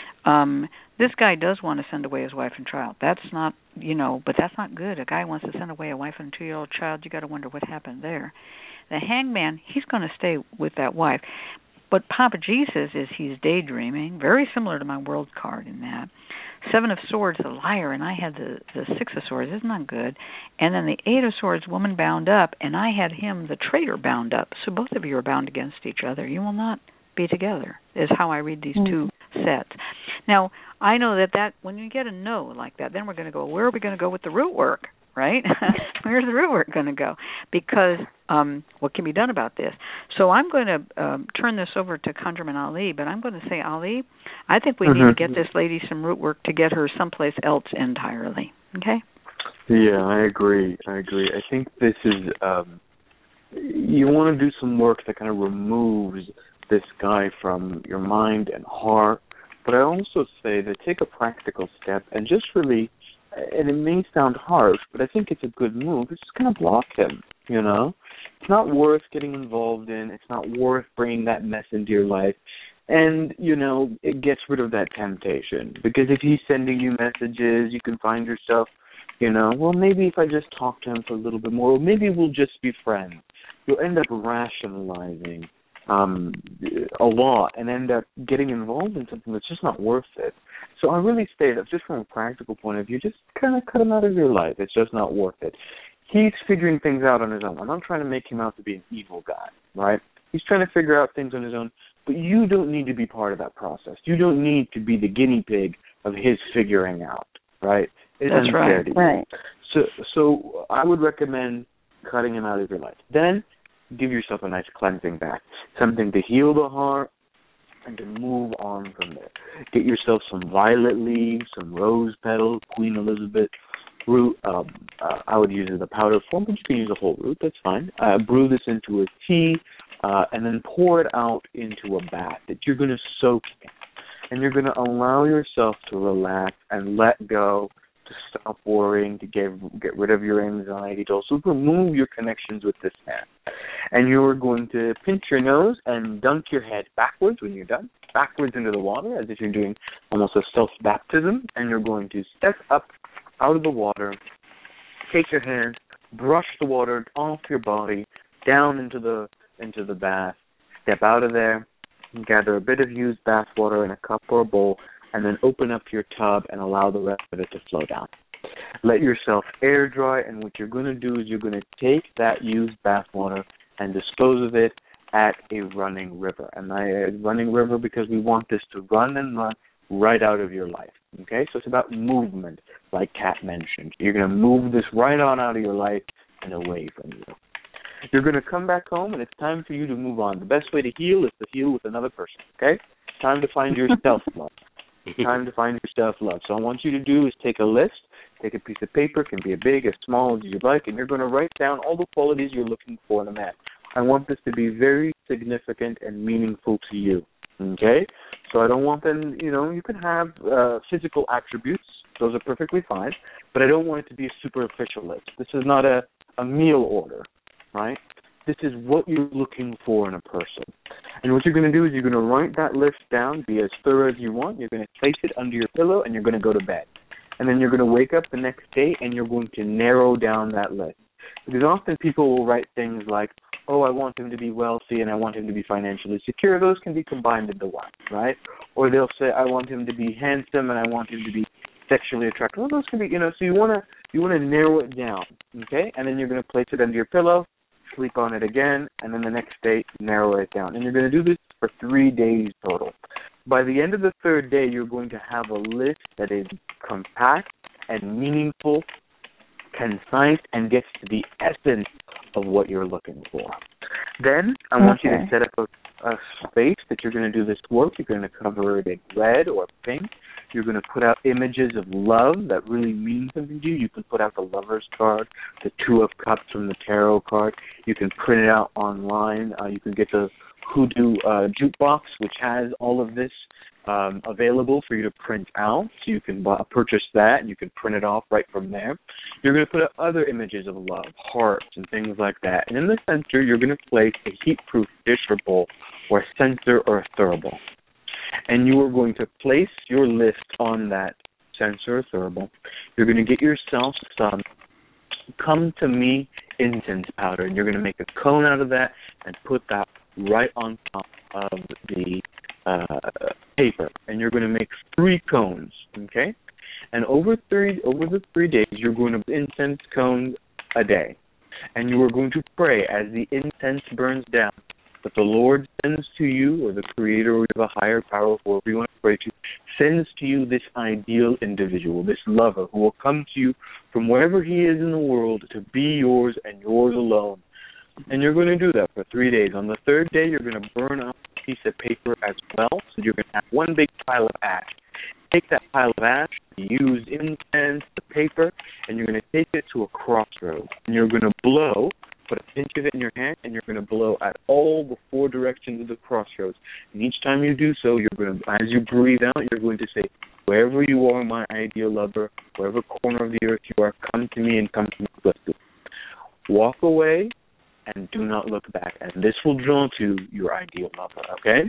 Um, this guy does want to send away his wife and child. That's not, you know, but that's not good. A guy wants to send away a wife and a two-year-old child. You got to wonder what happened there. The hangman, he's going to stay with that wife. What Papa G says is he's daydreaming, very similar to my world card in that. Seven of Swords, the liar, and I had the, the Six of Swords. Isn't that good? And then the Eight of Swords, woman bound up, and I had him, the traitor, bound up. So both of you are bound against each other. You will not be together, is how I read these two sets. Now, I know that, that when you get a no like that, then we're going to go, where are we going to go with the root work? Right? Where's the root work going to go? Because um, what can be done about this? So I'm going to um, turn this over to Conjurman Ali, but I'm going to say, Ali, I think we mm-hmm. need to get this lady some root work to get her someplace else entirely. Okay? Yeah, I agree. I agree. I think this is, um, you want to do some work that kind of removes this guy from your mind and heart. But I also say that take a practical step and just really, and it may sound harsh, but I think it's a good move. It's just kind of block him, you know? It's not worth getting involved in. It's not worth bringing that mess into your life. And, you know, it gets rid of that temptation. Because if he's sending you messages, you can find yourself, you know, well, maybe if I just talk to him for a little bit more, or maybe we'll just be friends. You'll end up rationalizing um, a lot and end up getting involved in something that's just not worth it. So I really say that just from a practical point of view, just kind of cut him out of your life. It's just not worth it. He's figuring things out on his own. I'm not trying to make him out to be an evil guy, right? He's trying to figure out things on his own, but you don't need to be part of that process. You don't need to be the guinea pig of his figuring out, right? It's That's right. Right. So, so I would recommend cutting him out of your life. Then give yourself a nice cleansing bath, something to heal the heart and to move on from there. Get yourself some violet leaves, some rose petals, Queen Elizabeth root. Um, uh, I would use it in a powder form, but you can use a whole root. That's fine. Uh, brew this into a tea, uh, and then pour it out into a bath that you're going to soak in. And you're going to allow yourself to relax and let go, to stop worrying, to get get rid of your anxiety, to also remove your connections with this man. And you're going to pinch your nose and dunk your head backwards when you're done, backwards into the water, as if you're doing almost a self-baptism. And you're going to step up out of the water, take your hand, brush the water off your body, down into the into the bath, step out of there, gather a bit of used bath water in a cup or a bowl, and then open up your tub and allow the rest of it to flow down. Let yourself air dry, and what you're going to do is you're going to take that used bath water and dispose of it at a running river. And I a running river because we want this to run and run right out of your life. Okay? So it's about movement, like Kat mentioned. You're going to move this right on out of your life and away from you. You're going to come back home, and it's time for you to move on. The best way to heal is to heal with another person, okay? It's time to find your self-love. It's time to find your self-love. So I want you to do is take a list, take a piece of paper, it can be as big, as small as you'd like, and you're going to write down all the qualities you're looking for in a man. I want this to be very significant and meaningful to you, okay? So I don't want them, you know, you can have uh, physical attributes, Those are perfectly fine, but I don't want it to be a superficial list. This is not a, a meal order, right? This is what you're looking for in a person. And what you're going to do is you're going to write that list down, be as thorough as you want. You're going to place it under your pillow, and you're going to go to bed. And then you're going to wake up the next day, and you're going to narrow down that list. Because often people will write things like, oh, I want him to be wealthy and I want him to be financially secure. Those can be combined into one, right? Or they'll say, I want him to be handsome and I want him to be sexually attractive. Well, those can be, you know, so you want to you want to narrow it down, okay? And then you're going to place it under your pillow, sleep on it again, and then the next day, narrow it down. And you're going to do this for three days total. By the end of the third day, you're going to have a list that is compact and meaningful, concise, and gets to the essence of what you're looking for. Then I want okay. you to set up a, a space that you're going to do this work. You're going to cover it in red or pink. You're going to put out images of love that really mean something to you. You can put out the Lover's card, the Two of Cups from the Tarot card. You can print it out online. Uh, you can get the Hoodoo uh, jukebox, which has all of this um, available for you to print out. So you can buy, purchase that, and you can print it off right from there. You're going to put out other images of love, hearts, and things like that. And in the center, you're going to place a heat-proof dish or bowl, or a censer or a thurible. And you are going to place your list on that censer or thurible. You're going to get yourself some Come to Me incense powder, and you're going to make a cone out of that and put that right on top of the uh, paper. And you're going to make three cones, okay? And over three over the three days, you're going to incense cones a day. And you are going to pray as the incense burns down that the Lord sends to you, or the Creator, or the higher power, whoever you want to pray to, sends to you this ideal individual, this lover, who will come to you from wherever he is in the world to be yours and yours alone. And you're going to do that for three days. On the third day, you're going to burn up a piece of paper as well. So you're going to have one big pile of ash. Take that pile of ash, the used incense, the paper, and you're going to take it to a crossroads. And you're going to blow, put a pinch of it in your hand, and you're going to blow at all the four directions of the crossroads. And each time you do so, you're going to, as you breathe out, you're going to say, wherever you are, my ideal lover, wherever corner of the earth you are, come to me and come to me quickly. Walk away and do not look back. And this will draw to your ideal lover, okay?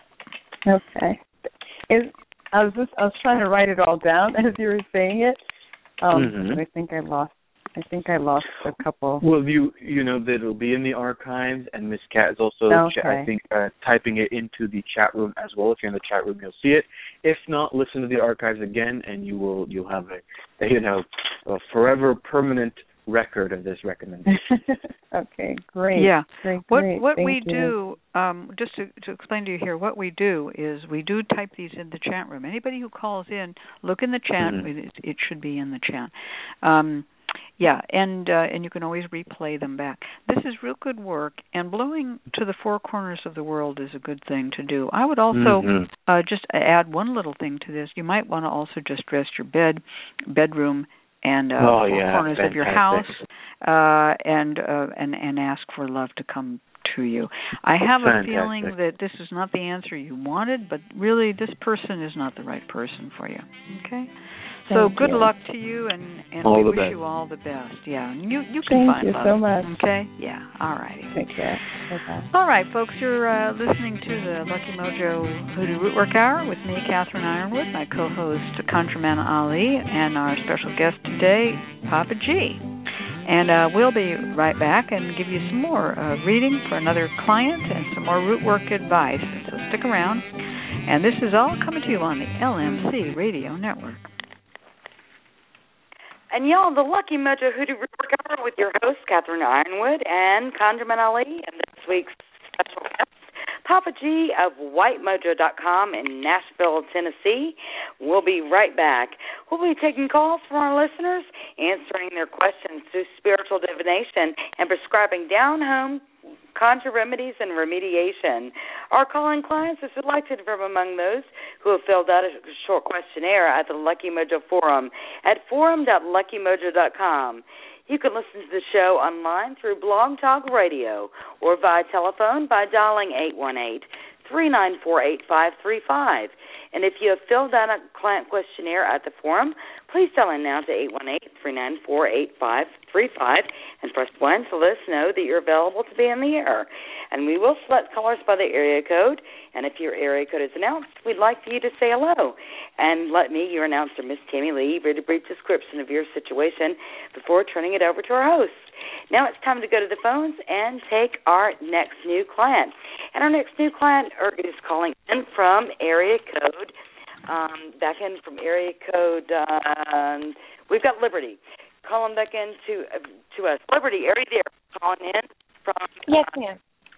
Okay. Is, I was just I was trying to write it all down as you were saying it. Um, mm-hmm. But I think I lost I think I lost a couple. Well, you you know that it'll be in the archives, and Miss Cat is also, okay. ch- I think, uh, typing it into the chat room as well. If you're in the chat room, you'll see it. If not, listen to the archives again, and you will you'll have a, a you know a forever permanent record of this recommendation. Okay, great. Yeah. Great, what great. what Thank we you. do, um, just to, to explain to you here, what we do is we do type these in the chat room. Anybody who calls in, look in the chat. Mm-hmm. It, it should be in the chat. Um, Yeah, and uh, and you can always replay them back. This is real good work, and blowing to the four corners of the world is a good thing to do. I would also mm-hmm. uh, just add one little thing to this. You might want to also just dress your bed, bedroom, and uh, oh, four yeah, corners fantastic. of your house, uh, and uh, and and ask for love to come to you. I have fantastic. a feeling that this is not the answer you wanted, but really this person is not the right person for you. Okay. So Thank good you. luck to you, and, and all we the wish best. you all the best. Yeah, and you you can Thank find you love. so much. Okay. Yeah. All righty. Take care. Bye-bye. All right, folks, you're uh, listening to the Lucky Mojo Hoodoo Rootwork Hour with me, Catherine Ironwood, my co-host, ConjureMan Ali, and our special guest today, Papa G. And uh, we'll be right back and give you some more uh, reading for another client and some more rootwork advice. So stick around. And this is all coming to you on the L M C Radio Network. And y'all, the Lucky Mojo Hoodoo Rootwork Hour with your host, Catherine Ironwood, and ConjureMan Ali, and this week's special guest, Papa G of White Mojo dot com in Nashville, Tennessee. We'll be right back. We'll be taking calls from our listeners, answering their questions through spiritual divination, and prescribing down-home conjure remedies and remediation. Our calling clients are selected from among those who have filled out a short questionnaire at the Lucky Mojo Forum at forum dot lucky mojo dot com. You can listen to the show online through Blog Talk Radio or via telephone by dialing eight one eight, three nine four, eight five three five. And if you have filled out a client questionnaire at the forum, please dial in now to eight one eight, three nine four, eight five three five and press one to let us know that you're available to be in the air. And we will select callers by the area code. And if your area code is announced, we'd like for you to say hello. And let me, your announcer, Miss Tammy Lee, read a brief description of your situation before turning it over to our host. Now it's time to go to the phones and take our next new client. And our next new client is calling in from area code, um, back in from area code, um, we've got Liberty. Calling back in to, uh, to us. Liberty, are you there? Calling in from... Yes, ma'am.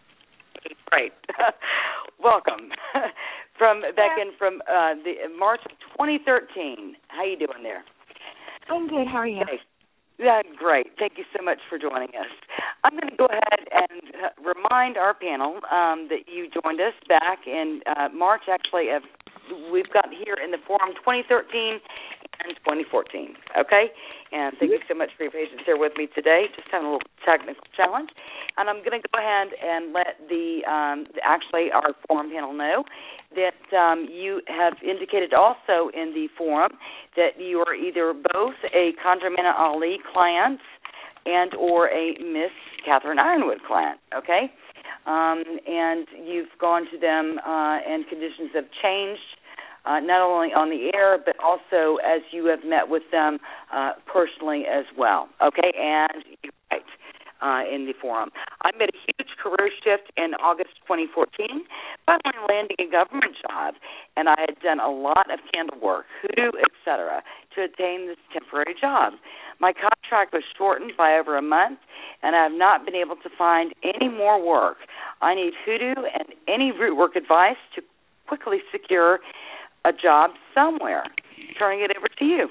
Uh, great. Welcome. from back in from uh, the March of twenty thirteen. How you doing there? I'm good. How are you? Okay. Yeah, great. Thank you so much for joining us. I'm going to go ahead and uh, remind our panel um, that you joined us back in uh, March, actually, of we've got here in the forum twenty thirteen and twenty fourteen, okay? And thank you so much for your patience here with me today. Just having a little technical challenge. And I'm going to go ahead and let the, um, actually, our forum panel know that um, you have indicated also in the forum that you are either both a Conjure Ali client and or a Miss Catherine Ironwood client, okay? Um, and you've gone to them uh, and conditions have changed, uh, not only on the air, but also as you have met with them uh, personally as well, okay? And you're right. Uh, in the forum. I made a huge career shift in August twenty fourteen, finally landing a government job, and I had done a lot of candle work, hoodoo, et cetera, to attain this temporary job. My contract was shortened by over a month, and I have not been able to find any more work. I need hoodoo and any root work advice to quickly secure a job somewhere. Turning it over to you.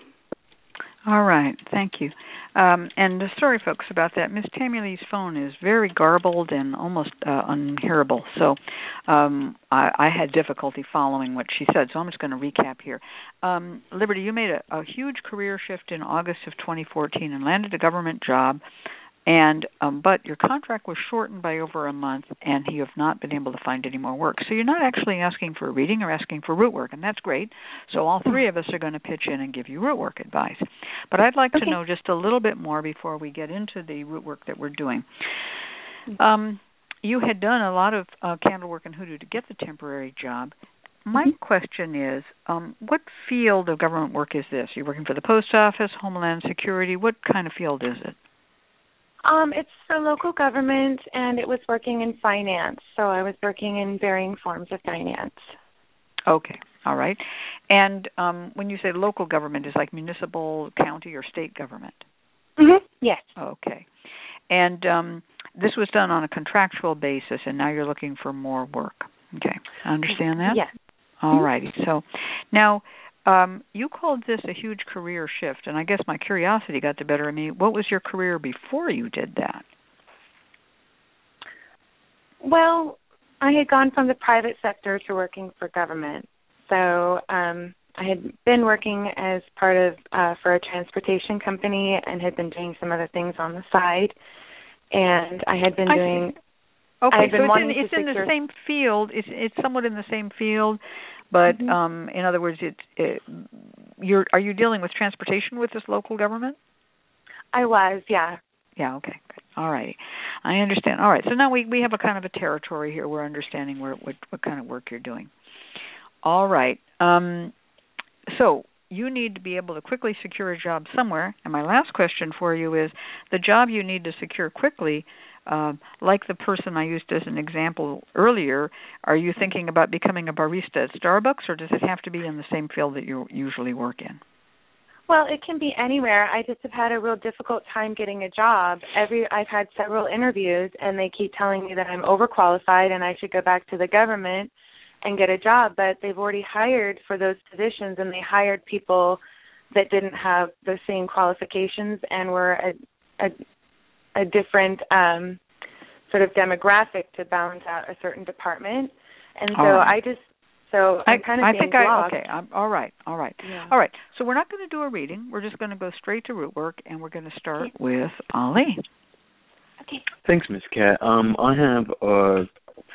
All right. Thank you. Um, and sorry, folks, about that. Miss Tammy Lee's phone is very garbled and almost uh, unhearable. So um, I, I had difficulty following what she said, so I'm just going to recap here. Um, Liberty, you made a, a huge career shift in August of twenty fourteen and landed a government job, and um, but your contract was shortened by over a month, and you have not been able to find any more work. So you're not actually asking for a reading or asking for root work, and that's great. So all three of us are going to pitch in and give you root work advice. But I'd like okay. to know just a little bit more before we get into the root work that we're doing. Um, you had done a lot of uh, candle work and hoodoo to get the temporary job. My mm-hmm. question is, um, what field of government work is this? You're working for the post office, Homeland Security. What kind of field is it? Um, it's for local government, and it was working in finance. So I was working in varying forms of finance. Okay, all right. And um, when you say local government, is like municipal, county, or state government? Mm-hmm. Yes. Okay. And um, this was done on a contractual basis, and now you're looking for more work. Okay, I understand that? Yes. All righty. So now um, you called this a huge career shift, and I guess my curiosity got the better of me. What was your career before you did that? Well, I had gone from the private sector to working for government. So um, I had been working as part of, uh, for a transportation company and had been doing some other things on the side. And I had been I doing... See. Okay, I had been so it's in, it's in secure... the same field. It's it's somewhat in the same field, but mm-hmm. um, in other words, it, it you're are you dealing with transportation with this local government? I was, yeah. Yeah. Okay. Good. All righty. I understand. All right. So now we we have a kind of a territory here. We're understanding where what what kind of work you're doing. All right. Um, so you need to be able to quickly secure a job somewhere. And my last question for you is, the job you need to secure quickly. Uh, like the person I used as an example earlier, are you thinking about becoming a barista at Starbucks, or does it have to be in the same field that you usually work in? Well, it can be anywhere. I just have had a real difficult time getting a job. Every I've had several interviews, and they keep telling me that I'm overqualified and I should go back to the government and get a job, but they've already hired for those positions, and they hired people that didn't have the same qualifications and were a, a a different um, sort of demographic to balance out a certain department. And so right. I just, so I'm kind of I being think blocked. I, okay, I'm, all right, all right. Yeah. All right, so we're not going to do a reading. We're just going to go straight to root work, and we're going to start okay. with Ali. Okay. Thanks, Miz Cat. Um, I have a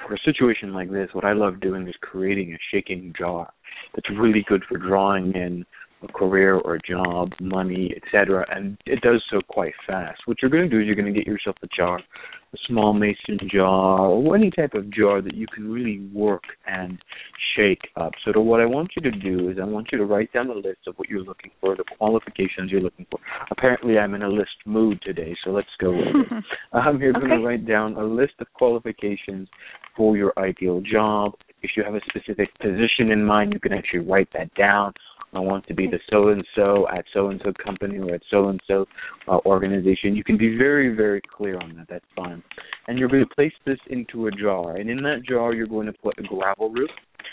for a situation like this, what I love doing is creating a shaking jar that's really good for drawing in a career or a job, money, et cetera, and it does so quite fast. What you're going to do is you're going to get yourself a jar, a small mason jar, or any type of jar that you can really work and shake up. So what I want you to do is I want you to write down a list of what you're looking for, the qualifications you're looking for. Apparently I'm in a list mood today, so let's go with it. Um, you're okay. going to write down a list of qualifications for your ideal job. If you have a specific position in mind, you can actually write that down. I want to be the so-and-so at so-and-so company or at so-and-so uh, organization. You can be very, very clear on that. That's fine. And you're going to place this into a jar. And in that jar, you're going to put a gravel root.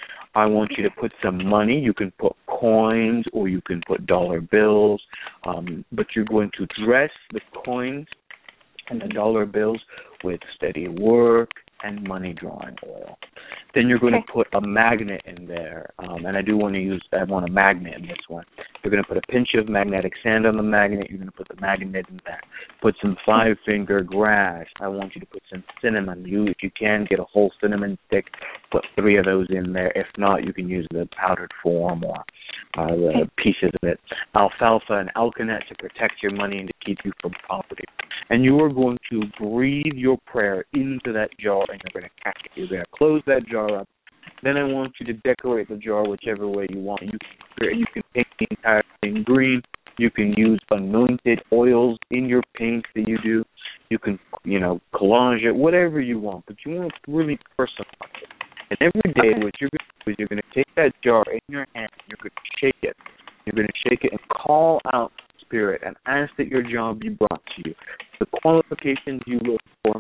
I want you to put some money. You can put coins or you can put dollar bills. Um, but you're going to dress the coins and the dollar bills with steady work and money drawing oil. Then you're going okay. to put a magnet in there, um, and I do want to use, I want a magnet in this one. You're going to put a pinch of magnetic sand on the magnet. You're going to put the magnet in there. Put some five-finger grass. I want you to put some cinnamon. You, if you can, get a whole cinnamon stick. Put three of those in there. If not, you can use the powdered form or uh, the okay. pieces of it. Alfalfa and alkanet to protect your money and to keep you from poverty. And you are going to breathe your prayer into that jar, and you're going to catch it. You're going to close that jar up. Then I want you to decorate the jar whichever way you want. You can, you can paint the entire thing green. You can use anointed oils in your paint that you do. You can, you know, collage it, whatever you want. But you want to really personalize it. And every day okay. what you're going to do is you're going to take that jar in your hand. You're going to shake it. You're going to shake it and call out Spirit and ask that your job be brought to you. The qualifications you look for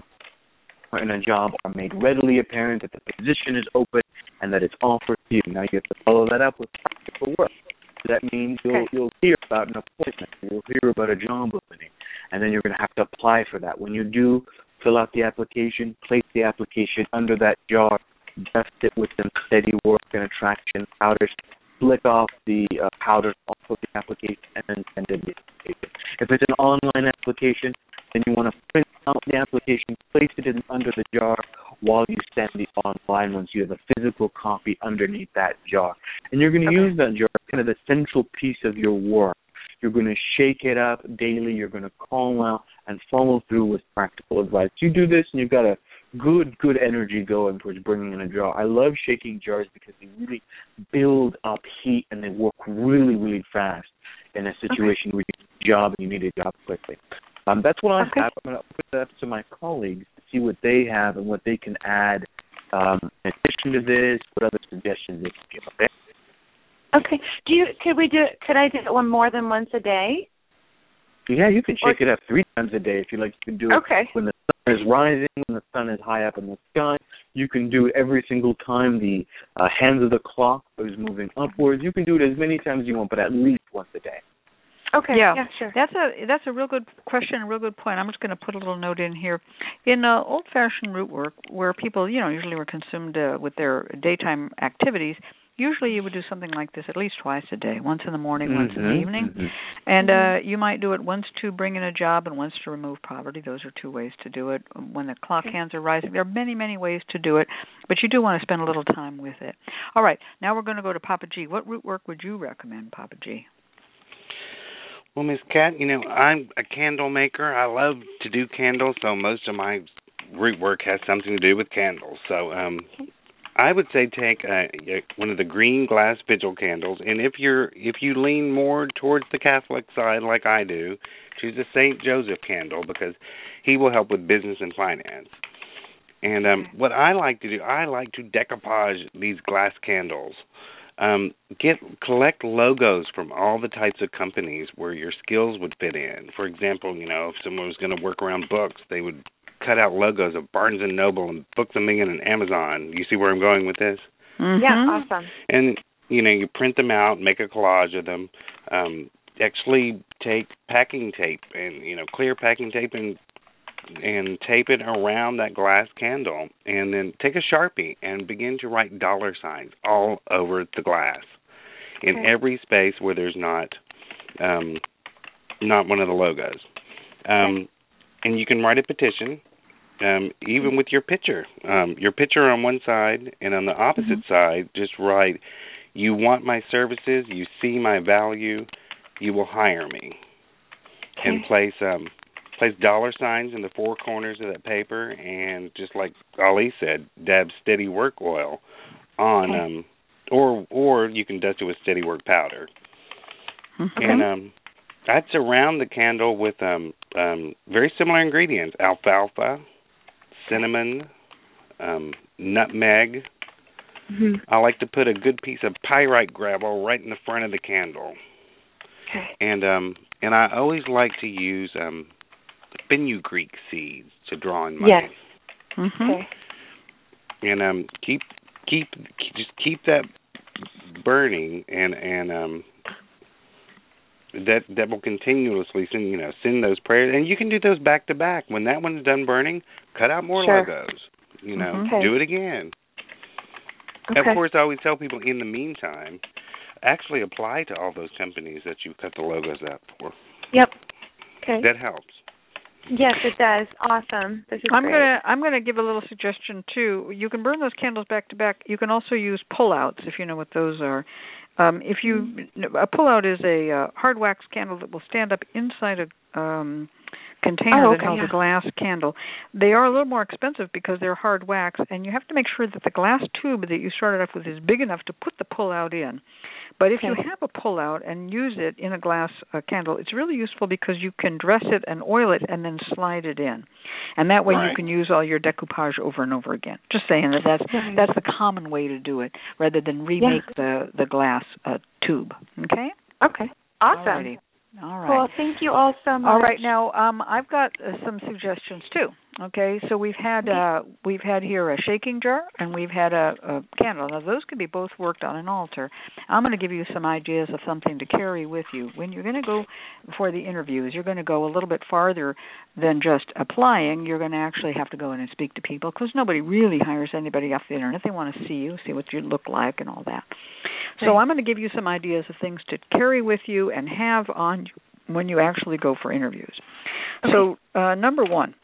in a job are made readily apparent, that the position is open, and that it's offered to you. Now you have to follow that up with practical work. So that means you'll okay. you'll hear about an appointment, you'll hear about a job opening, and then you're going to have to apply for that. When you do, fill out the application, place the application under that jar, dust it with some steady work and attraction powders, flick off the uh, powders off of the application, and then send in the application. If it's an online application, then you want to print out the application, place it in under the jar while you send the online ones. You have a physical copy underneath that jar. And you're going to okay. use that jar as kind of the central piece of your work. You're going to shake it up daily. You're going to call out and follow through with practical advice. You do this and you've got a good, good energy going towards bringing in a jar. I love shaking jars because they really build up heat and they work really, really fast in a situation okay. where you need a job and you need a job quickly. Um, that's what I okay. have. I'm going to put that up to my colleagues to see what they have and what they can add um, in addition to this, what other suggestions they can give. Okay. Okay. Do you? Could we do? Could I do it one more than once a day? Yeah, you can shake or, it up three times a day if you like. You can do it okay. when the sun is rising, when the sun is high up in the sky. You can do it every single time the uh, hands of the clock is moving upwards. You can do it as many times as you want, but at least once a day. Okay. Yeah. yeah, sure. That's a that's a real good question, a real good point. I'm just going to put a little note in here. In uh, old-fashioned root work, where people, you know, usually were consumed uh, with their daytime activities, usually you would do something like this at least twice a day, once in the morning, mm-hmm, once in the evening. Mm-hmm. And uh, you might do it once to bring in a job and once to remove poverty. Those are two ways to do it. When the clock hands are rising, there are many, many ways to do it, but you do want to spend a little time with it. All right, now we're going to go to Papa G. What root work would you recommend, Papa G? Well, Miss Cat, you know, I'm a candle maker. I love to do candles, so most of my root work has something to do with candles. So um, I would say take uh, one of the green glass vigil candles, and if you're if you lean more towards the Catholic side like I do, choose a Saint Joseph candle because he will help with business and finance. And um, what I like to do, I like to decoupage these glass candles. Um, get collect logos from all the types of companies where your skills would fit in. For example, you know, if someone was going to work around books, they would cut out logos of Barnes and Noble and Books a Million and Amazon. You see where I'm going with this? Mm-hmm. Yeah, awesome. And, you know, you print them out, make a collage of them. Um, actually take packing tape and, you know, clear packing tape and and tape it around that glass candle, and then take a Sharpie and begin to write dollar signs all over the glass in okay. every space where there's not um, not one of the logos. Um, okay. And you can write a petition um, even with your picture, um, your picture on one side, and on the opposite mm-hmm. side, just write, "You want my services, you see my value, you will hire me." Okay. And place um, place dollar signs in the four corners of that paper, and just like Ali said, dab Steady Work oil on, okay. um, or or you can dust it with Steady Work powder. Okay. And um, I'd surround the candle with um, um, very similar ingredients: alfalfa, cinnamon, um, nutmeg. Mm-hmm. I like to put a good piece of pyrite gravel right in the front of the candle. Okay. And um, and I always like to use um, fenugreek seeds to draw in money. Yes. Mm-hmm. Okay. And um, keep keep just keep that burning, and and um. That that will continuously send you know send those prayers, and you can do those back to back. When that one's done burning, cut out more sure. logos. You know, mm-hmm. okay. do it again. Okay. Of course, I always tell people in the meantime, actually apply to all those companies that you cut the logos out for. Yep. Okay. That helps. Yes, it does. Awesome. This is I'm great. gonna I'm gonna give a little suggestion too. You can burn those candles back to back. You can also use pull-outs if you know what those are. Um, if you a pull-out is a uh, hard wax candle that will stand up inside a um, container oh, okay, that holds yeah. a glass candle. They are a little more expensive because they're hard wax, and you have to make sure that the glass tube that you started off with is big enough to put the pull-out in. But if okay. you have a pull-out and use it in a glass uh, candle, it's really useful because you can dress it and oil it and then slide it in. And that way right. you can use all your decoupage over and over again. Just saying that that's, right. that's the common way to do it rather than remake yeah. the, the glass uh, tube. Okay? Okay. Awesome. Alrighty. All right. Well, thank you all so much. All right, now um, I've got uh, some suggestions too. Okay, so we've had uh, we've had here a shaking jar and we've had a, a candle. Now those can be both worked on an altar. I'm going to give you some ideas of something to carry with you when you're going to go for the interviews. You're going to go a little bit farther than just applying. You're going to actually have to go in and speak to people because nobody really hires anybody off the internet. They want to see you, see what you look like, and all that. So I'm going to give you some ideas of things to carry with you and have on when you actually go for interviews. Okay. So uh, number one,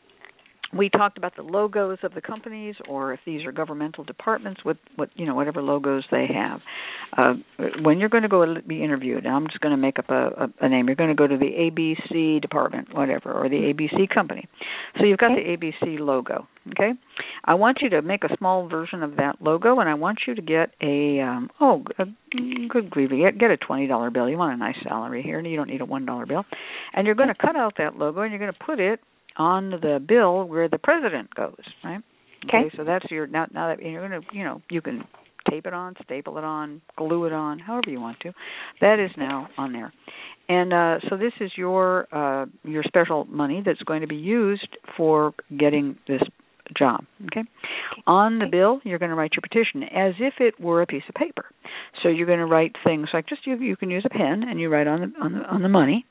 we talked about the logos of the companies, or if these are governmental departments, with what you know, whatever logos they have. Uh, when you're going to go be interviewed, and I'm just going to make up a, a, a name. You're going to go to the A B C department, whatever, or the A B C company. So you've got okay. the A B C logo. Okay, I want you to make a small version of that logo, and I want you to get a um, oh, a, good grief, get, get a twenty dollar bill. You want a nice salary here, and you don't need a one dollar bill. And you're going to cut out that logo, and you're going to put it on the bill where the president goes, right? Okay. okay so that's your now. Now that you're going to, you know, you can tape it on, staple it on, glue it on, however you want to. That is now on there, and uh, so this is your uh, your special money that's going to be used for getting this job. Okay. On the bill, you're going to write your petition as if it were a piece of paper. So you're going to write things like just you. You can use a pen and you write on the on the on the money.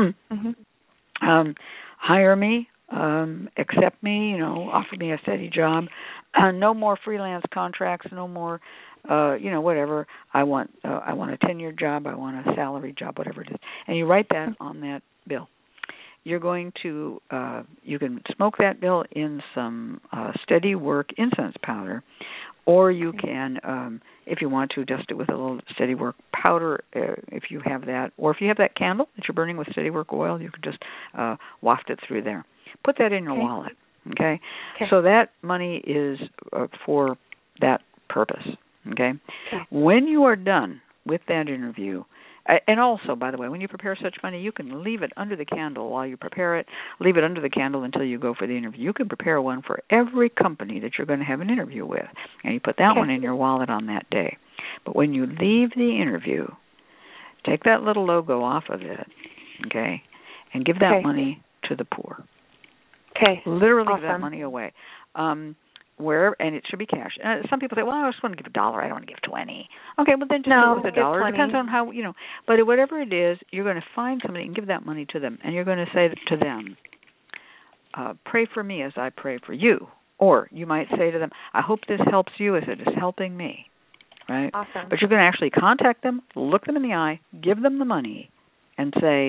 mm-hmm. um, hire me. Um, accept me, you know, offer me a steady job. Uh, no more freelance contracts. No more, uh, you know, whatever. I want. Uh, I want a ten-year job. I want a salary job. Whatever it is, and you write that on that bill. You're going to. Uh, you can smoke that bill in some uh, Steady Work incense powder, or you can, um, if you want to, dust it with a little Steady Work powder, uh, if you have that, or if you have that candle that you're burning with Steady Work oil, you can just uh, waft it through there. Put that in your okay. wallet, okay? okay? So that money is uh, for that purpose, okay? okay? When you are done with that interview, uh, and also, by the way, when you prepare such money, you can leave it under the candle while you prepare it. Leave it under the candle until you go for the interview. You can prepare one for every company that you're going to have an interview with, and you put that okay. one in your wallet on that day. But when you leave the interview, take that little logo off of it, okay, and give that okay. money to the poor. Okay. Literally awesome. give that money away. Um, where and it should be cash. Uh, some people say, well, I just want to give a dollar. I don't want to give twenty. Okay, well, then just no, do it with a dollar. It depends on how, you know. But whatever it is, you're going to find somebody and give that money to them. And you're going to say to them, uh, pray for me as I pray for you. Or you might say to them, I hope this helps you as it is helping me. Right? Awesome. But you're going to actually contact them, look them in the eye, give them the money, and say,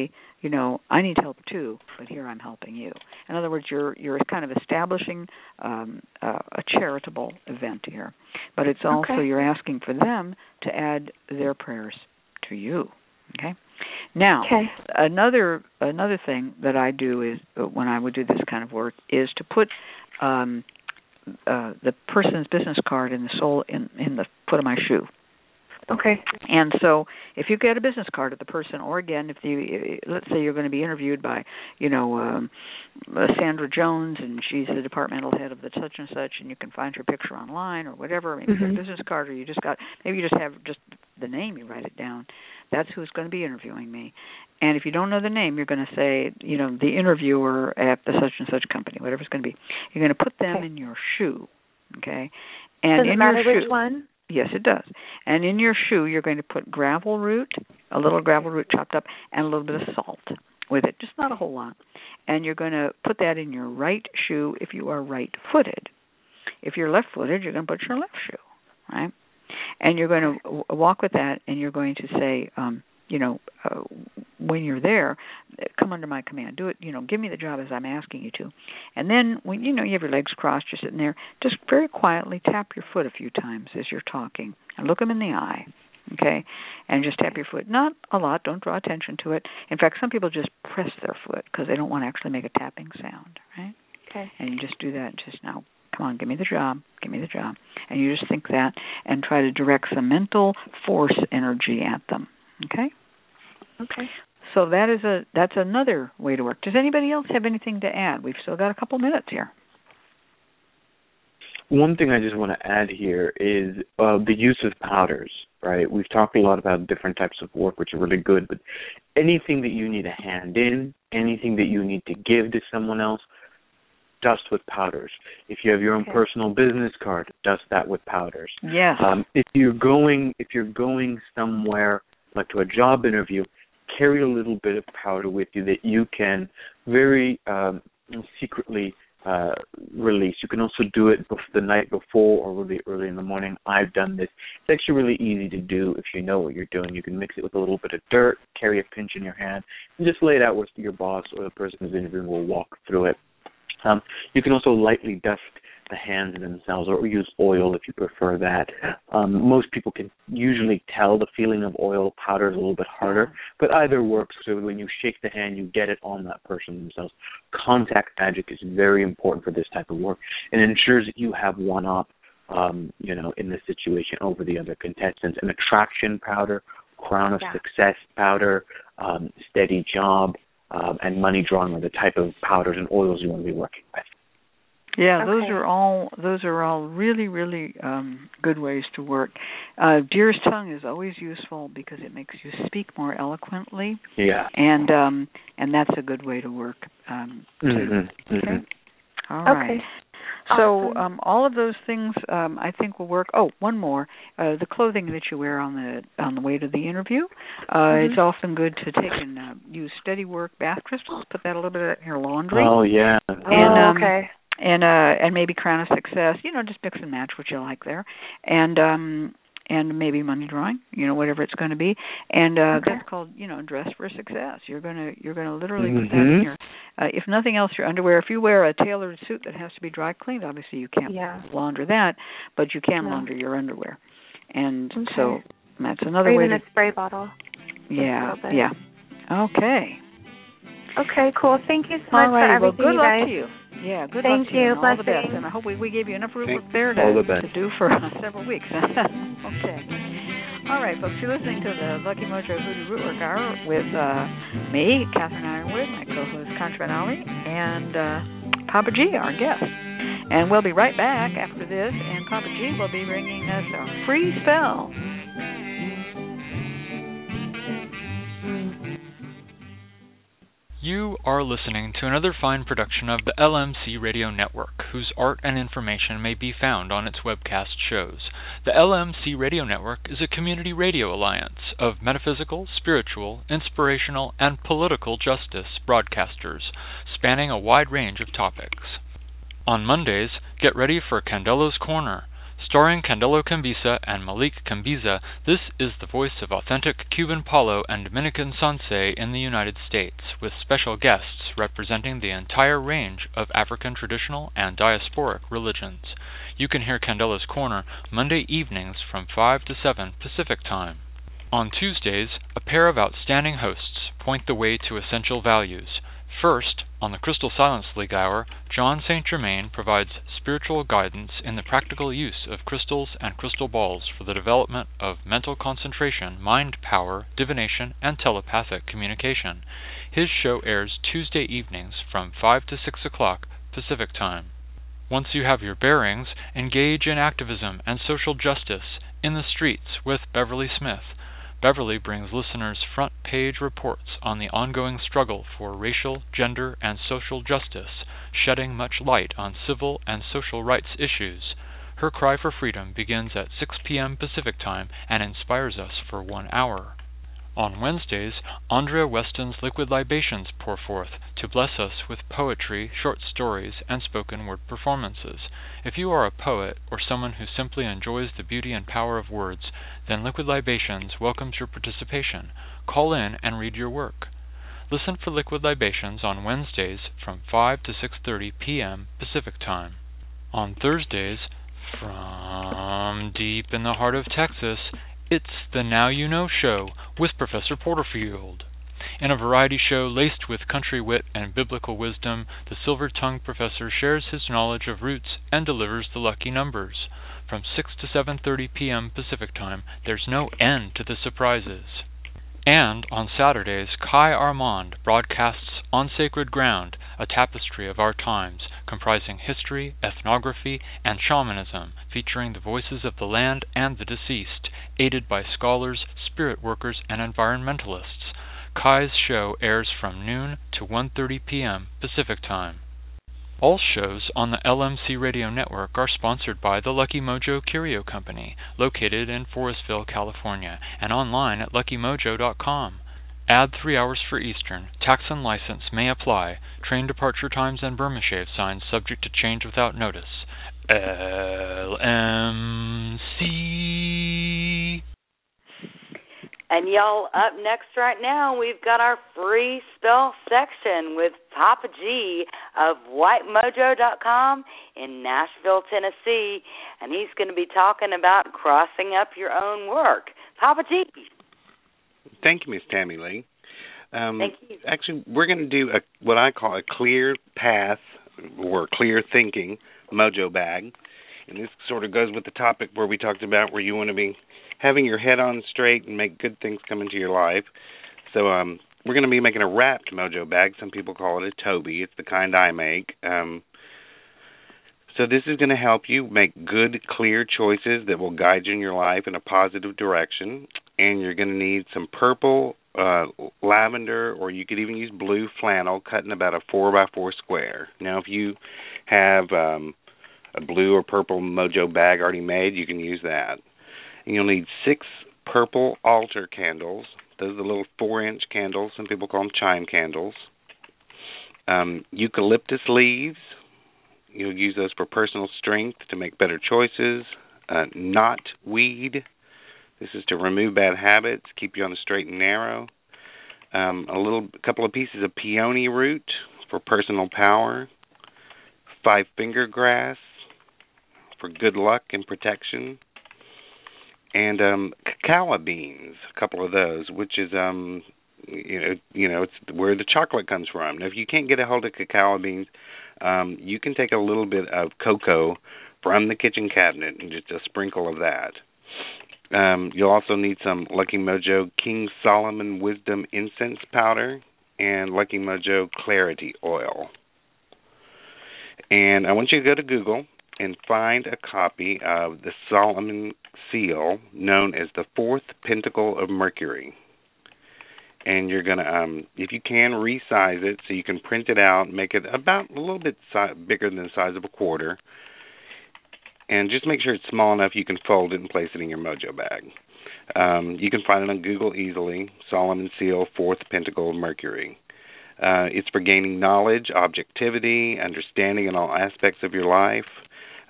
you know, I need help too, but here I'm helping you. In other words, you're you're kind of establishing um, uh, a charitable event here, but it's also okay. you're asking for them to add their prayers to you. Okay. Now, okay. another another thing that I do is when I would do this kind of work is to put um, uh, the person's business card in the sole in in the foot of my shoe. Okay. And so, if you get a business card of the person, or again, if you let's say you're going to be interviewed by, you know, um, Sandra Jones, and she's the departmental head of the such and such, and you can find her picture online or whatever. Maybe mm-hmm. you got a business card, or you just got maybe you just have just the name. You write it down. That's who's going to be interviewing me. And if you don't know the name, you're going to say, you know, the interviewer at the such and such company, whatever it's going to be. You're going to put them okay. in your shoe. Okay. And Does it in matter your which shoe, one? Yes, it does. And in your shoe, you're going to put gravel root, a little gravel root chopped up, and a little bit of salt with it, just not a whole lot. And you're going to put that in your right shoe if you are right-footed. If you're left-footed, you're going to put your left shoe, right? And you're going to w- walk with that, and you're going to say, um, you know, uh, when you're there, come under my command. Do it, you know, give me the job as I'm asking you to. And then when, you know, you have your legs crossed, you're sitting there, just very quietly tap your foot a few times as you're talking. And look them in the eye, okay? And just tap your foot. Not a lot. Don't draw attention to it. In fact, some people just press their foot because they don't want to actually make a tapping sound, right? Okay. And you just do that just now. Come on, give me the job. Give me the job. And you just think that and try to direct some mental force energy at them, okay? Okay. So that is a that's another way to work. Does anybody else have anything to add? We've still got a couple minutes here. One thing I just want to add here is uh, the use of powders, right? We've talked a lot about different types of work, which are really good, but anything that you need to hand in, anything that you need to give to someone else, dust with powders. If you have your own okay. personal business card, dust that with powders. Yes. Um, if you're going if you're going somewhere like to a job interview, carry a little bit of powder with you that you can very um, secretly uh, release. You can also do it bef- the night before or really early in the morning. I've done this. It's actually really easy to do if you know what you're doing. You can mix it with a little bit of dirt, carry a pinch in your hand, and just lay it out where your boss or the person who's interviewing will walk through it. Um, you can also lightly dust the hands themselves, or use oil if you prefer that. Um, most people can usually tell the feeling of oil. Powder is a little bit harder, but either works. So when you shake the hand, you get it on that person themselves. Contact magic is very important for this type of work, and it ensures that you have one up, um, you know, in this situation over the other contestants. An attraction powder, crown of yeah. success powder, um, steady job, um, and money drawing are the type of powders and oils you want to be working with. Yeah, okay. those are all those are all really, really um, good ways to work. Uh, deer's tongue is always useful because it makes you speak more eloquently. Yeah, and um, and that's a good way to work um, too. Mm-hmm. Okay, mm-hmm. all right. Okay. So Awesome. um, all of those things um, I think will work. Oh, one more: uh, the clothing that you wear on the on the way to the interview. Uh, mm-hmm. It's often good to take and uh, use Steady Work bath crystals. Put that a little bit in your laundry. Oh yeah. And, oh, um, okay. And uh, and maybe Crown of Success. You know, just mix and match what you like there. And um, and maybe money drawing. You know, whatever it's going to be. And uh, okay. that's called, you know, dress for success. You're gonna you're gonna literally mm-hmm. put that in your. Uh, if nothing else, your underwear. If you wear a tailored suit that has to be dry cleaned, obviously you can't yeah. launder that, but you can no. launder your underwear. And okay. so that's another or way even to. a spray bottle. Yeah. Yeah. Okay. Okay. Cool. Thank you so All much right. for Well, everything, good you luck guys. to you. Yeah, good Thank luck to you. you. And all the best. Blessings. And I hope we, we gave you enough room Thank work there to, all the best. to do for uh, several weeks. Okay. All right, folks, you're listening to the Lucky Mojo Hoodoo Rootwork Hour with uh, me, Catherine Ironwood, my co-host Contra Ali, and uh, Papa G, our guest. And we'll be right back after this, and Papa G will be bringing us a free spell. You are listening to another fine production of the L M C Radio Network, whose art and information may be found on its webcast shows. The L M C Radio Network is a community radio alliance of metaphysical, spiritual, inspirational, and political justice broadcasters, spanning a wide range of topics. On Mondays, get ready for Candelo's Corner, Starring Candelo Cambiza and Malik Cambiza, this is the voice of authentic Cuban Palo and Dominican Sanse in the United States, with special guests representing the entire range of African traditional and diasporic religions. You can hear Candelo's Corner Monday evenings from five to seven Pacific Time. On Tuesdays, a pair of outstanding hosts point the way to essential values. First, on the Crystal Silence League Hour, John Saint Germain provides spiritual guidance in the practical use of crystals and crystal balls for the development of mental concentration, mind power, divination, and telepathic communication. His show airs Tuesday evenings from five to six o'clock Pacific Time. Once you have your bearings, engage in activism and social justice in the streets with Beverly Smith. Beverly brings listeners front-page reports on the ongoing struggle for racial, gender, and social justice, shedding much light on civil and social rights issues. Her cry for freedom begins at six p.m. Pacific Time and inspires us for one hour. On Wednesdays, Andrea Weston's Liquid Libations pour forth to bless us with poetry, short stories, and spoken word performances. If you are a poet or someone who simply enjoys the beauty and power of words, then Liquid Libations welcomes your participation. Call in and read your work. Listen for Liquid Libations on Wednesdays from five to six thirty p.m. Pacific Time. On Thursdays, from deep in the heart of Texas, it's the Now You Know Show with Professor Porterfield. In a variety show laced with country wit and biblical wisdom, the silver-tongued professor shares his knowledge of roots and delivers the lucky numbers. From six to seven thirty p.m. Pacific Time, there's no end to the surprises. And on Saturdays, Kai Armand broadcasts On Sacred Ground, a tapestry of our times, comprising history, ethnography, and shamanism, featuring the voices of the land and the deceased, aided by scholars, spirit workers, and environmentalists. Kai's show airs from noon to one thirty p.m. Pacific Time. All shows on the L M C Radio Network are sponsored by the Lucky Mojo Curio Company, located in Forestville, California, and online at lucky mojo dot com. Add three hours for Eastern. Tax and license may apply. Train departure times and Burma shave signs subject to change without notice. L M C. And y'all, up next right now, we've got our free spell section with Papa G of white mojo dot com in Nashville, Tennessee. And he's going to be talking about crossing up your own work. Papa G. Thank you, Miss Tammy Lee. Um, Thank you. Actually, we're going to do a, what I call a clear path or clear thinking mojo bag. And this sort of goes with the topic where we talked about where you want to be having your head on straight and make good things come into your life. So um, we're going to be making a wrapped mojo bag. Some people call it a Toby. It's the kind I make. Um, so this is going to help you make good, clear choices that will guide you in your life in a positive direction. And you're going to need some purple, uh, lavender, or you could even use blue flannel cut in about a four by four square. Now, if you have um, a blue or purple mojo bag already made, you can use that. And you'll need six purple altar candles. Those are the little four-inch candles. Some people call them chime candles. Um, eucalyptus leaves. You'll use those for personal strength to make better choices. Uh, knot weed. This is to remove bad habits, keep you on the straight and narrow. Um, a little, a couple of pieces of peony root for personal power. Five-finger grass for good luck and protection. And um, cacao beans, a couple of those, which is um, you know, you know, it's where the chocolate comes from. Now, if you can't get a hold of cacao beans, um, you can take a little bit of cocoa from the kitchen cabinet and just a sprinkle of that. Um, you'll also need some Lucky Mojo King Solomon Wisdom Incense Powder and Lucky Mojo Clarity Oil. And I want you to go to Google and find a copy of the Solomon Seal, known as the Fourth Pentacle of Mercury. And you're going to, um, if you can, resize it so you can print it out, make it about a little bit si- bigger than the size of a quarter. And just make sure it's small enough you can fold it and place it in your mojo bag. Um, you can find it on Google easily, Solomon Seal, Fourth Pentacle of Mercury. Uh, it's for gaining knowledge, objectivity, understanding in all aspects of your life.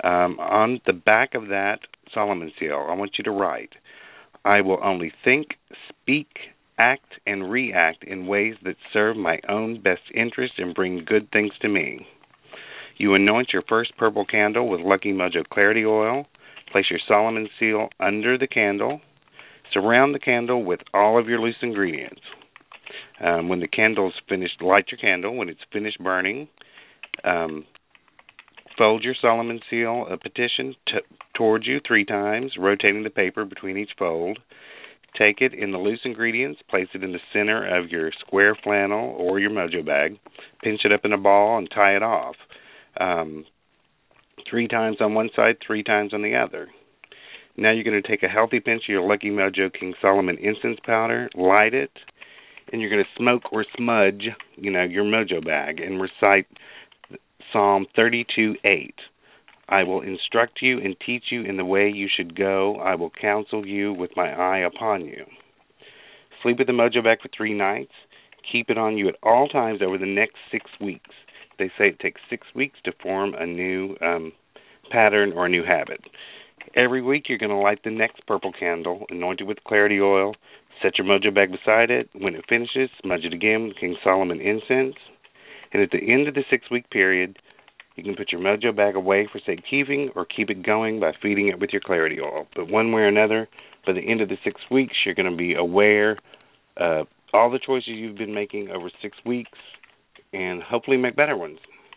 Um, on the back of that Solomon seal, I want you to write, I will only think, speak, act, and react in ways that serve my own best interest and bring good things to me. You anoint your first purple candle with Lucky Mojo Clarity Oil. Place your Solomon seal under the candle. Surround the candle with all of your loose ingredients. Um, when the candle's finished, light your candle. When it's finished burning, um, fold your Solomon seal, a petition, t- towards you three times, rotating the paper between each fold. Take it in the loose ingredients, place it in the center of your square flannel or your mojo bag, pinch it up in a ball, and tie it off. Um, three times on one side, three times on the other. Now you're going to take a healthy pinch of your Lucky Mojo King Solomon incense powder, light it, and you're going to smoke or smudge, you know, your mojo bag and recite Psalm thirty-two eight. I will instruct you and teach you in the way you should go. I will counsel you with my eye upon you. Sleep with the mojo bag for three nights. Keep it on you at all times over the next six weeks. They say it takes six weeks to form a new um, pattern or a new habit. Every week you're going to light the next purple candle, anoint it with clarity oil, set your mojo bag beside it. When it finishes, smudge it again with King Solomon incense. And at the end of the six-week period, you can put your mojo bag away for safekeeping or keep it going by feeding it with your clarity oil. But one way or another, by the end of the six weeks, you're going to be aware of all the choices you've been making over six weeks and hopefully make better ones.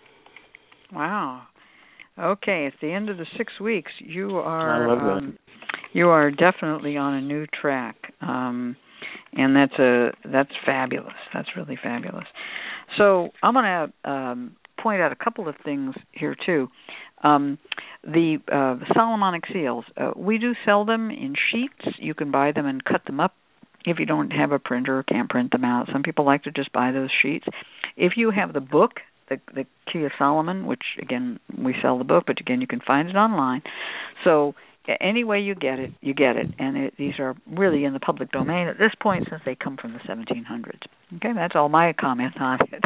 Wow. Okay, at the end of the six weeks, you I are love that. um, you are definitely on a new track, um, and that's a that's fabulous. That's really fabulous. So I'm going to um, point out a couple of things here too. Um, the uh, Solomonic seals, uh, we do sell them in sheets. You can buy them and cut them up if you don't have a printer or can't print them out. Some people like to just buy those sheets. If you have the book, the, the Key of Solomon, which, again, we sell the book, but, again, you can find it online. So any way you get it, you get it. And it, these are really in the public domain at this point since they come from the seventeen hundreds. Okay, that's all my comments on it.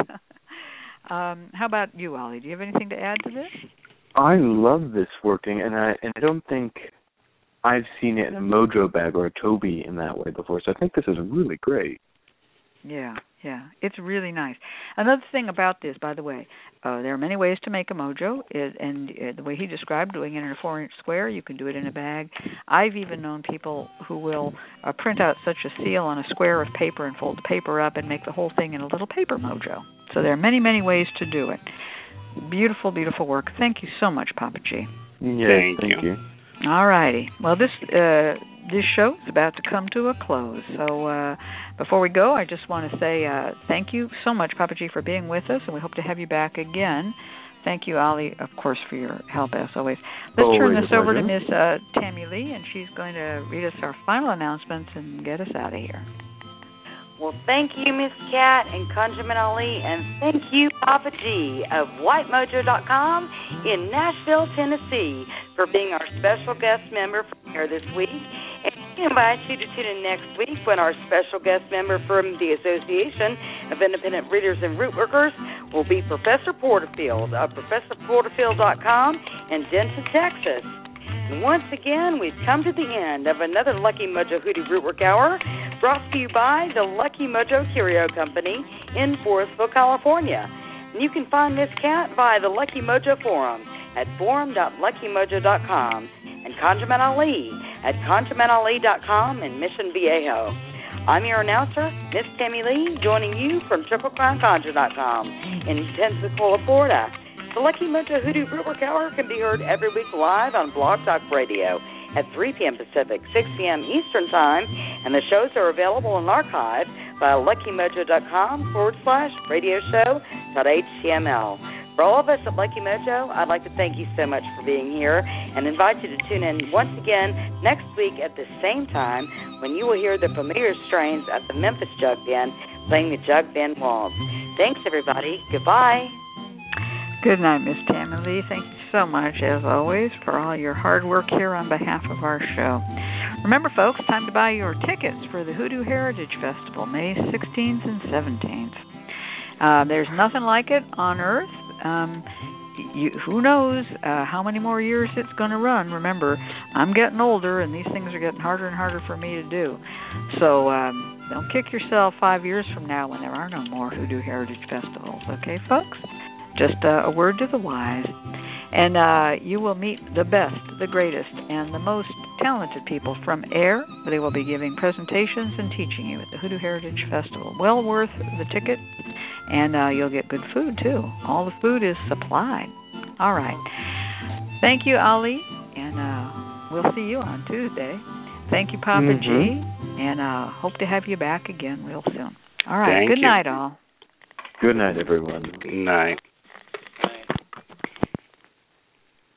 um, how about you, Ollie? Do you have anything to add to this? I love this working, and I and I don't think I've seen it in a mojo bag or a Toby in that way before, so I think this is really great. Yeah, yeah, it's really nice. Another thing about this, by the way, uh, there are many ways to make a mojo, it, and uh, the way he described doing it in a four-inch square, you can do it in a bag. I've even known people who will uh, print out such a seal on a square of paper and fold the paper up and make the whole thing in a little paper mojo. So there are many, many ways to do it. Beautiful, beautiful work. Thank you so much, Papa G. Yes, thank, thank you. you. All righty. Well, this uh, this show is about to come to a close. So uh, before we go, I just want to say uh, thank you so much, Papa G, for being with us, and we hope to have you back again. Thank you, Ali, of course, for your help, as always. Let's always turn this over to pleasure. Miss uh, Tammy Lee, and she's going to read us our final announcements and get us out of here. Well, thank you, Miss Cat and Conjurman Ali, and thank you, Papa G of White Mojo dot com in Nashville, Tennessee, for being our special guest member from here this week. And we invite you to tune in next week when our special guest member from the Association of Independent Readers and Root Workers will be Professor Porterfield of Professor Porterfield dot com in Denton, Texas. And once again, we've come to the end of another Lucky Mojo Hoodoo Rootwork Hour, brought to you by the Lucky Mojo Curio Company in Forestville, California. And you can find Miss Cat via the Lucky Mojo Forum at forum dot lucky mojo dot com and Conjurman Ali at conjurman ali dot com in Mission Viejo. I'm your announcer, Miss Tammy Lee, joining you from triple crown conjure dot com in Pensacola, Florida. The Lucky Mojo Hoodoo Rootwork Hour can be heard every week live on Blog Talk Radio at three p.m. Pacific, six p.m. Eastern Time, and the shows are available in archive via lucky mojo dot com forward slash radio show dot h t m l. For all of us at Lucky Mojo, I'd like to thank you so much for being here and invite you to tune in once again next week at the same time when you will hear the familiar strains at the Memphis Jug Band playing the Jug Band Waltz. Thanks, everybody. Goodbye. Good night, Miss Tammy Lee. Thank you so much, as always, for all your hard work here on behalf of our show. Remember, folks, time to buy your tickets for the Hoodoo Heritage Festival, May sixteenth and seventeenth. Uh, there's nothing like it on Earth. Um, you, who knows uh, how many more years it's going to run. Remember, I'm getting older, and these things are getting harder and harder for me to do. So um, don't kick yourself five years from now when there are no more Hoodoo Heritage Festivals. Okay, folks? Just uh, a word to the wise. And uh, you will meet the best, the greatest, and the most talented people from air. They will be giving presentations and teaching you at the Hoodoo Heritage Festival. Well worth the ticket, and uh, you'll get good food, too. All the food is supplied. All right. Thank you, Ali, and uh, we'll see you on Tuesday. Thank you, Papa mm-hmm. G, and uh, hope to have you back again real soon. All right. Thank good you. night, all. Good night, everyone. Good night.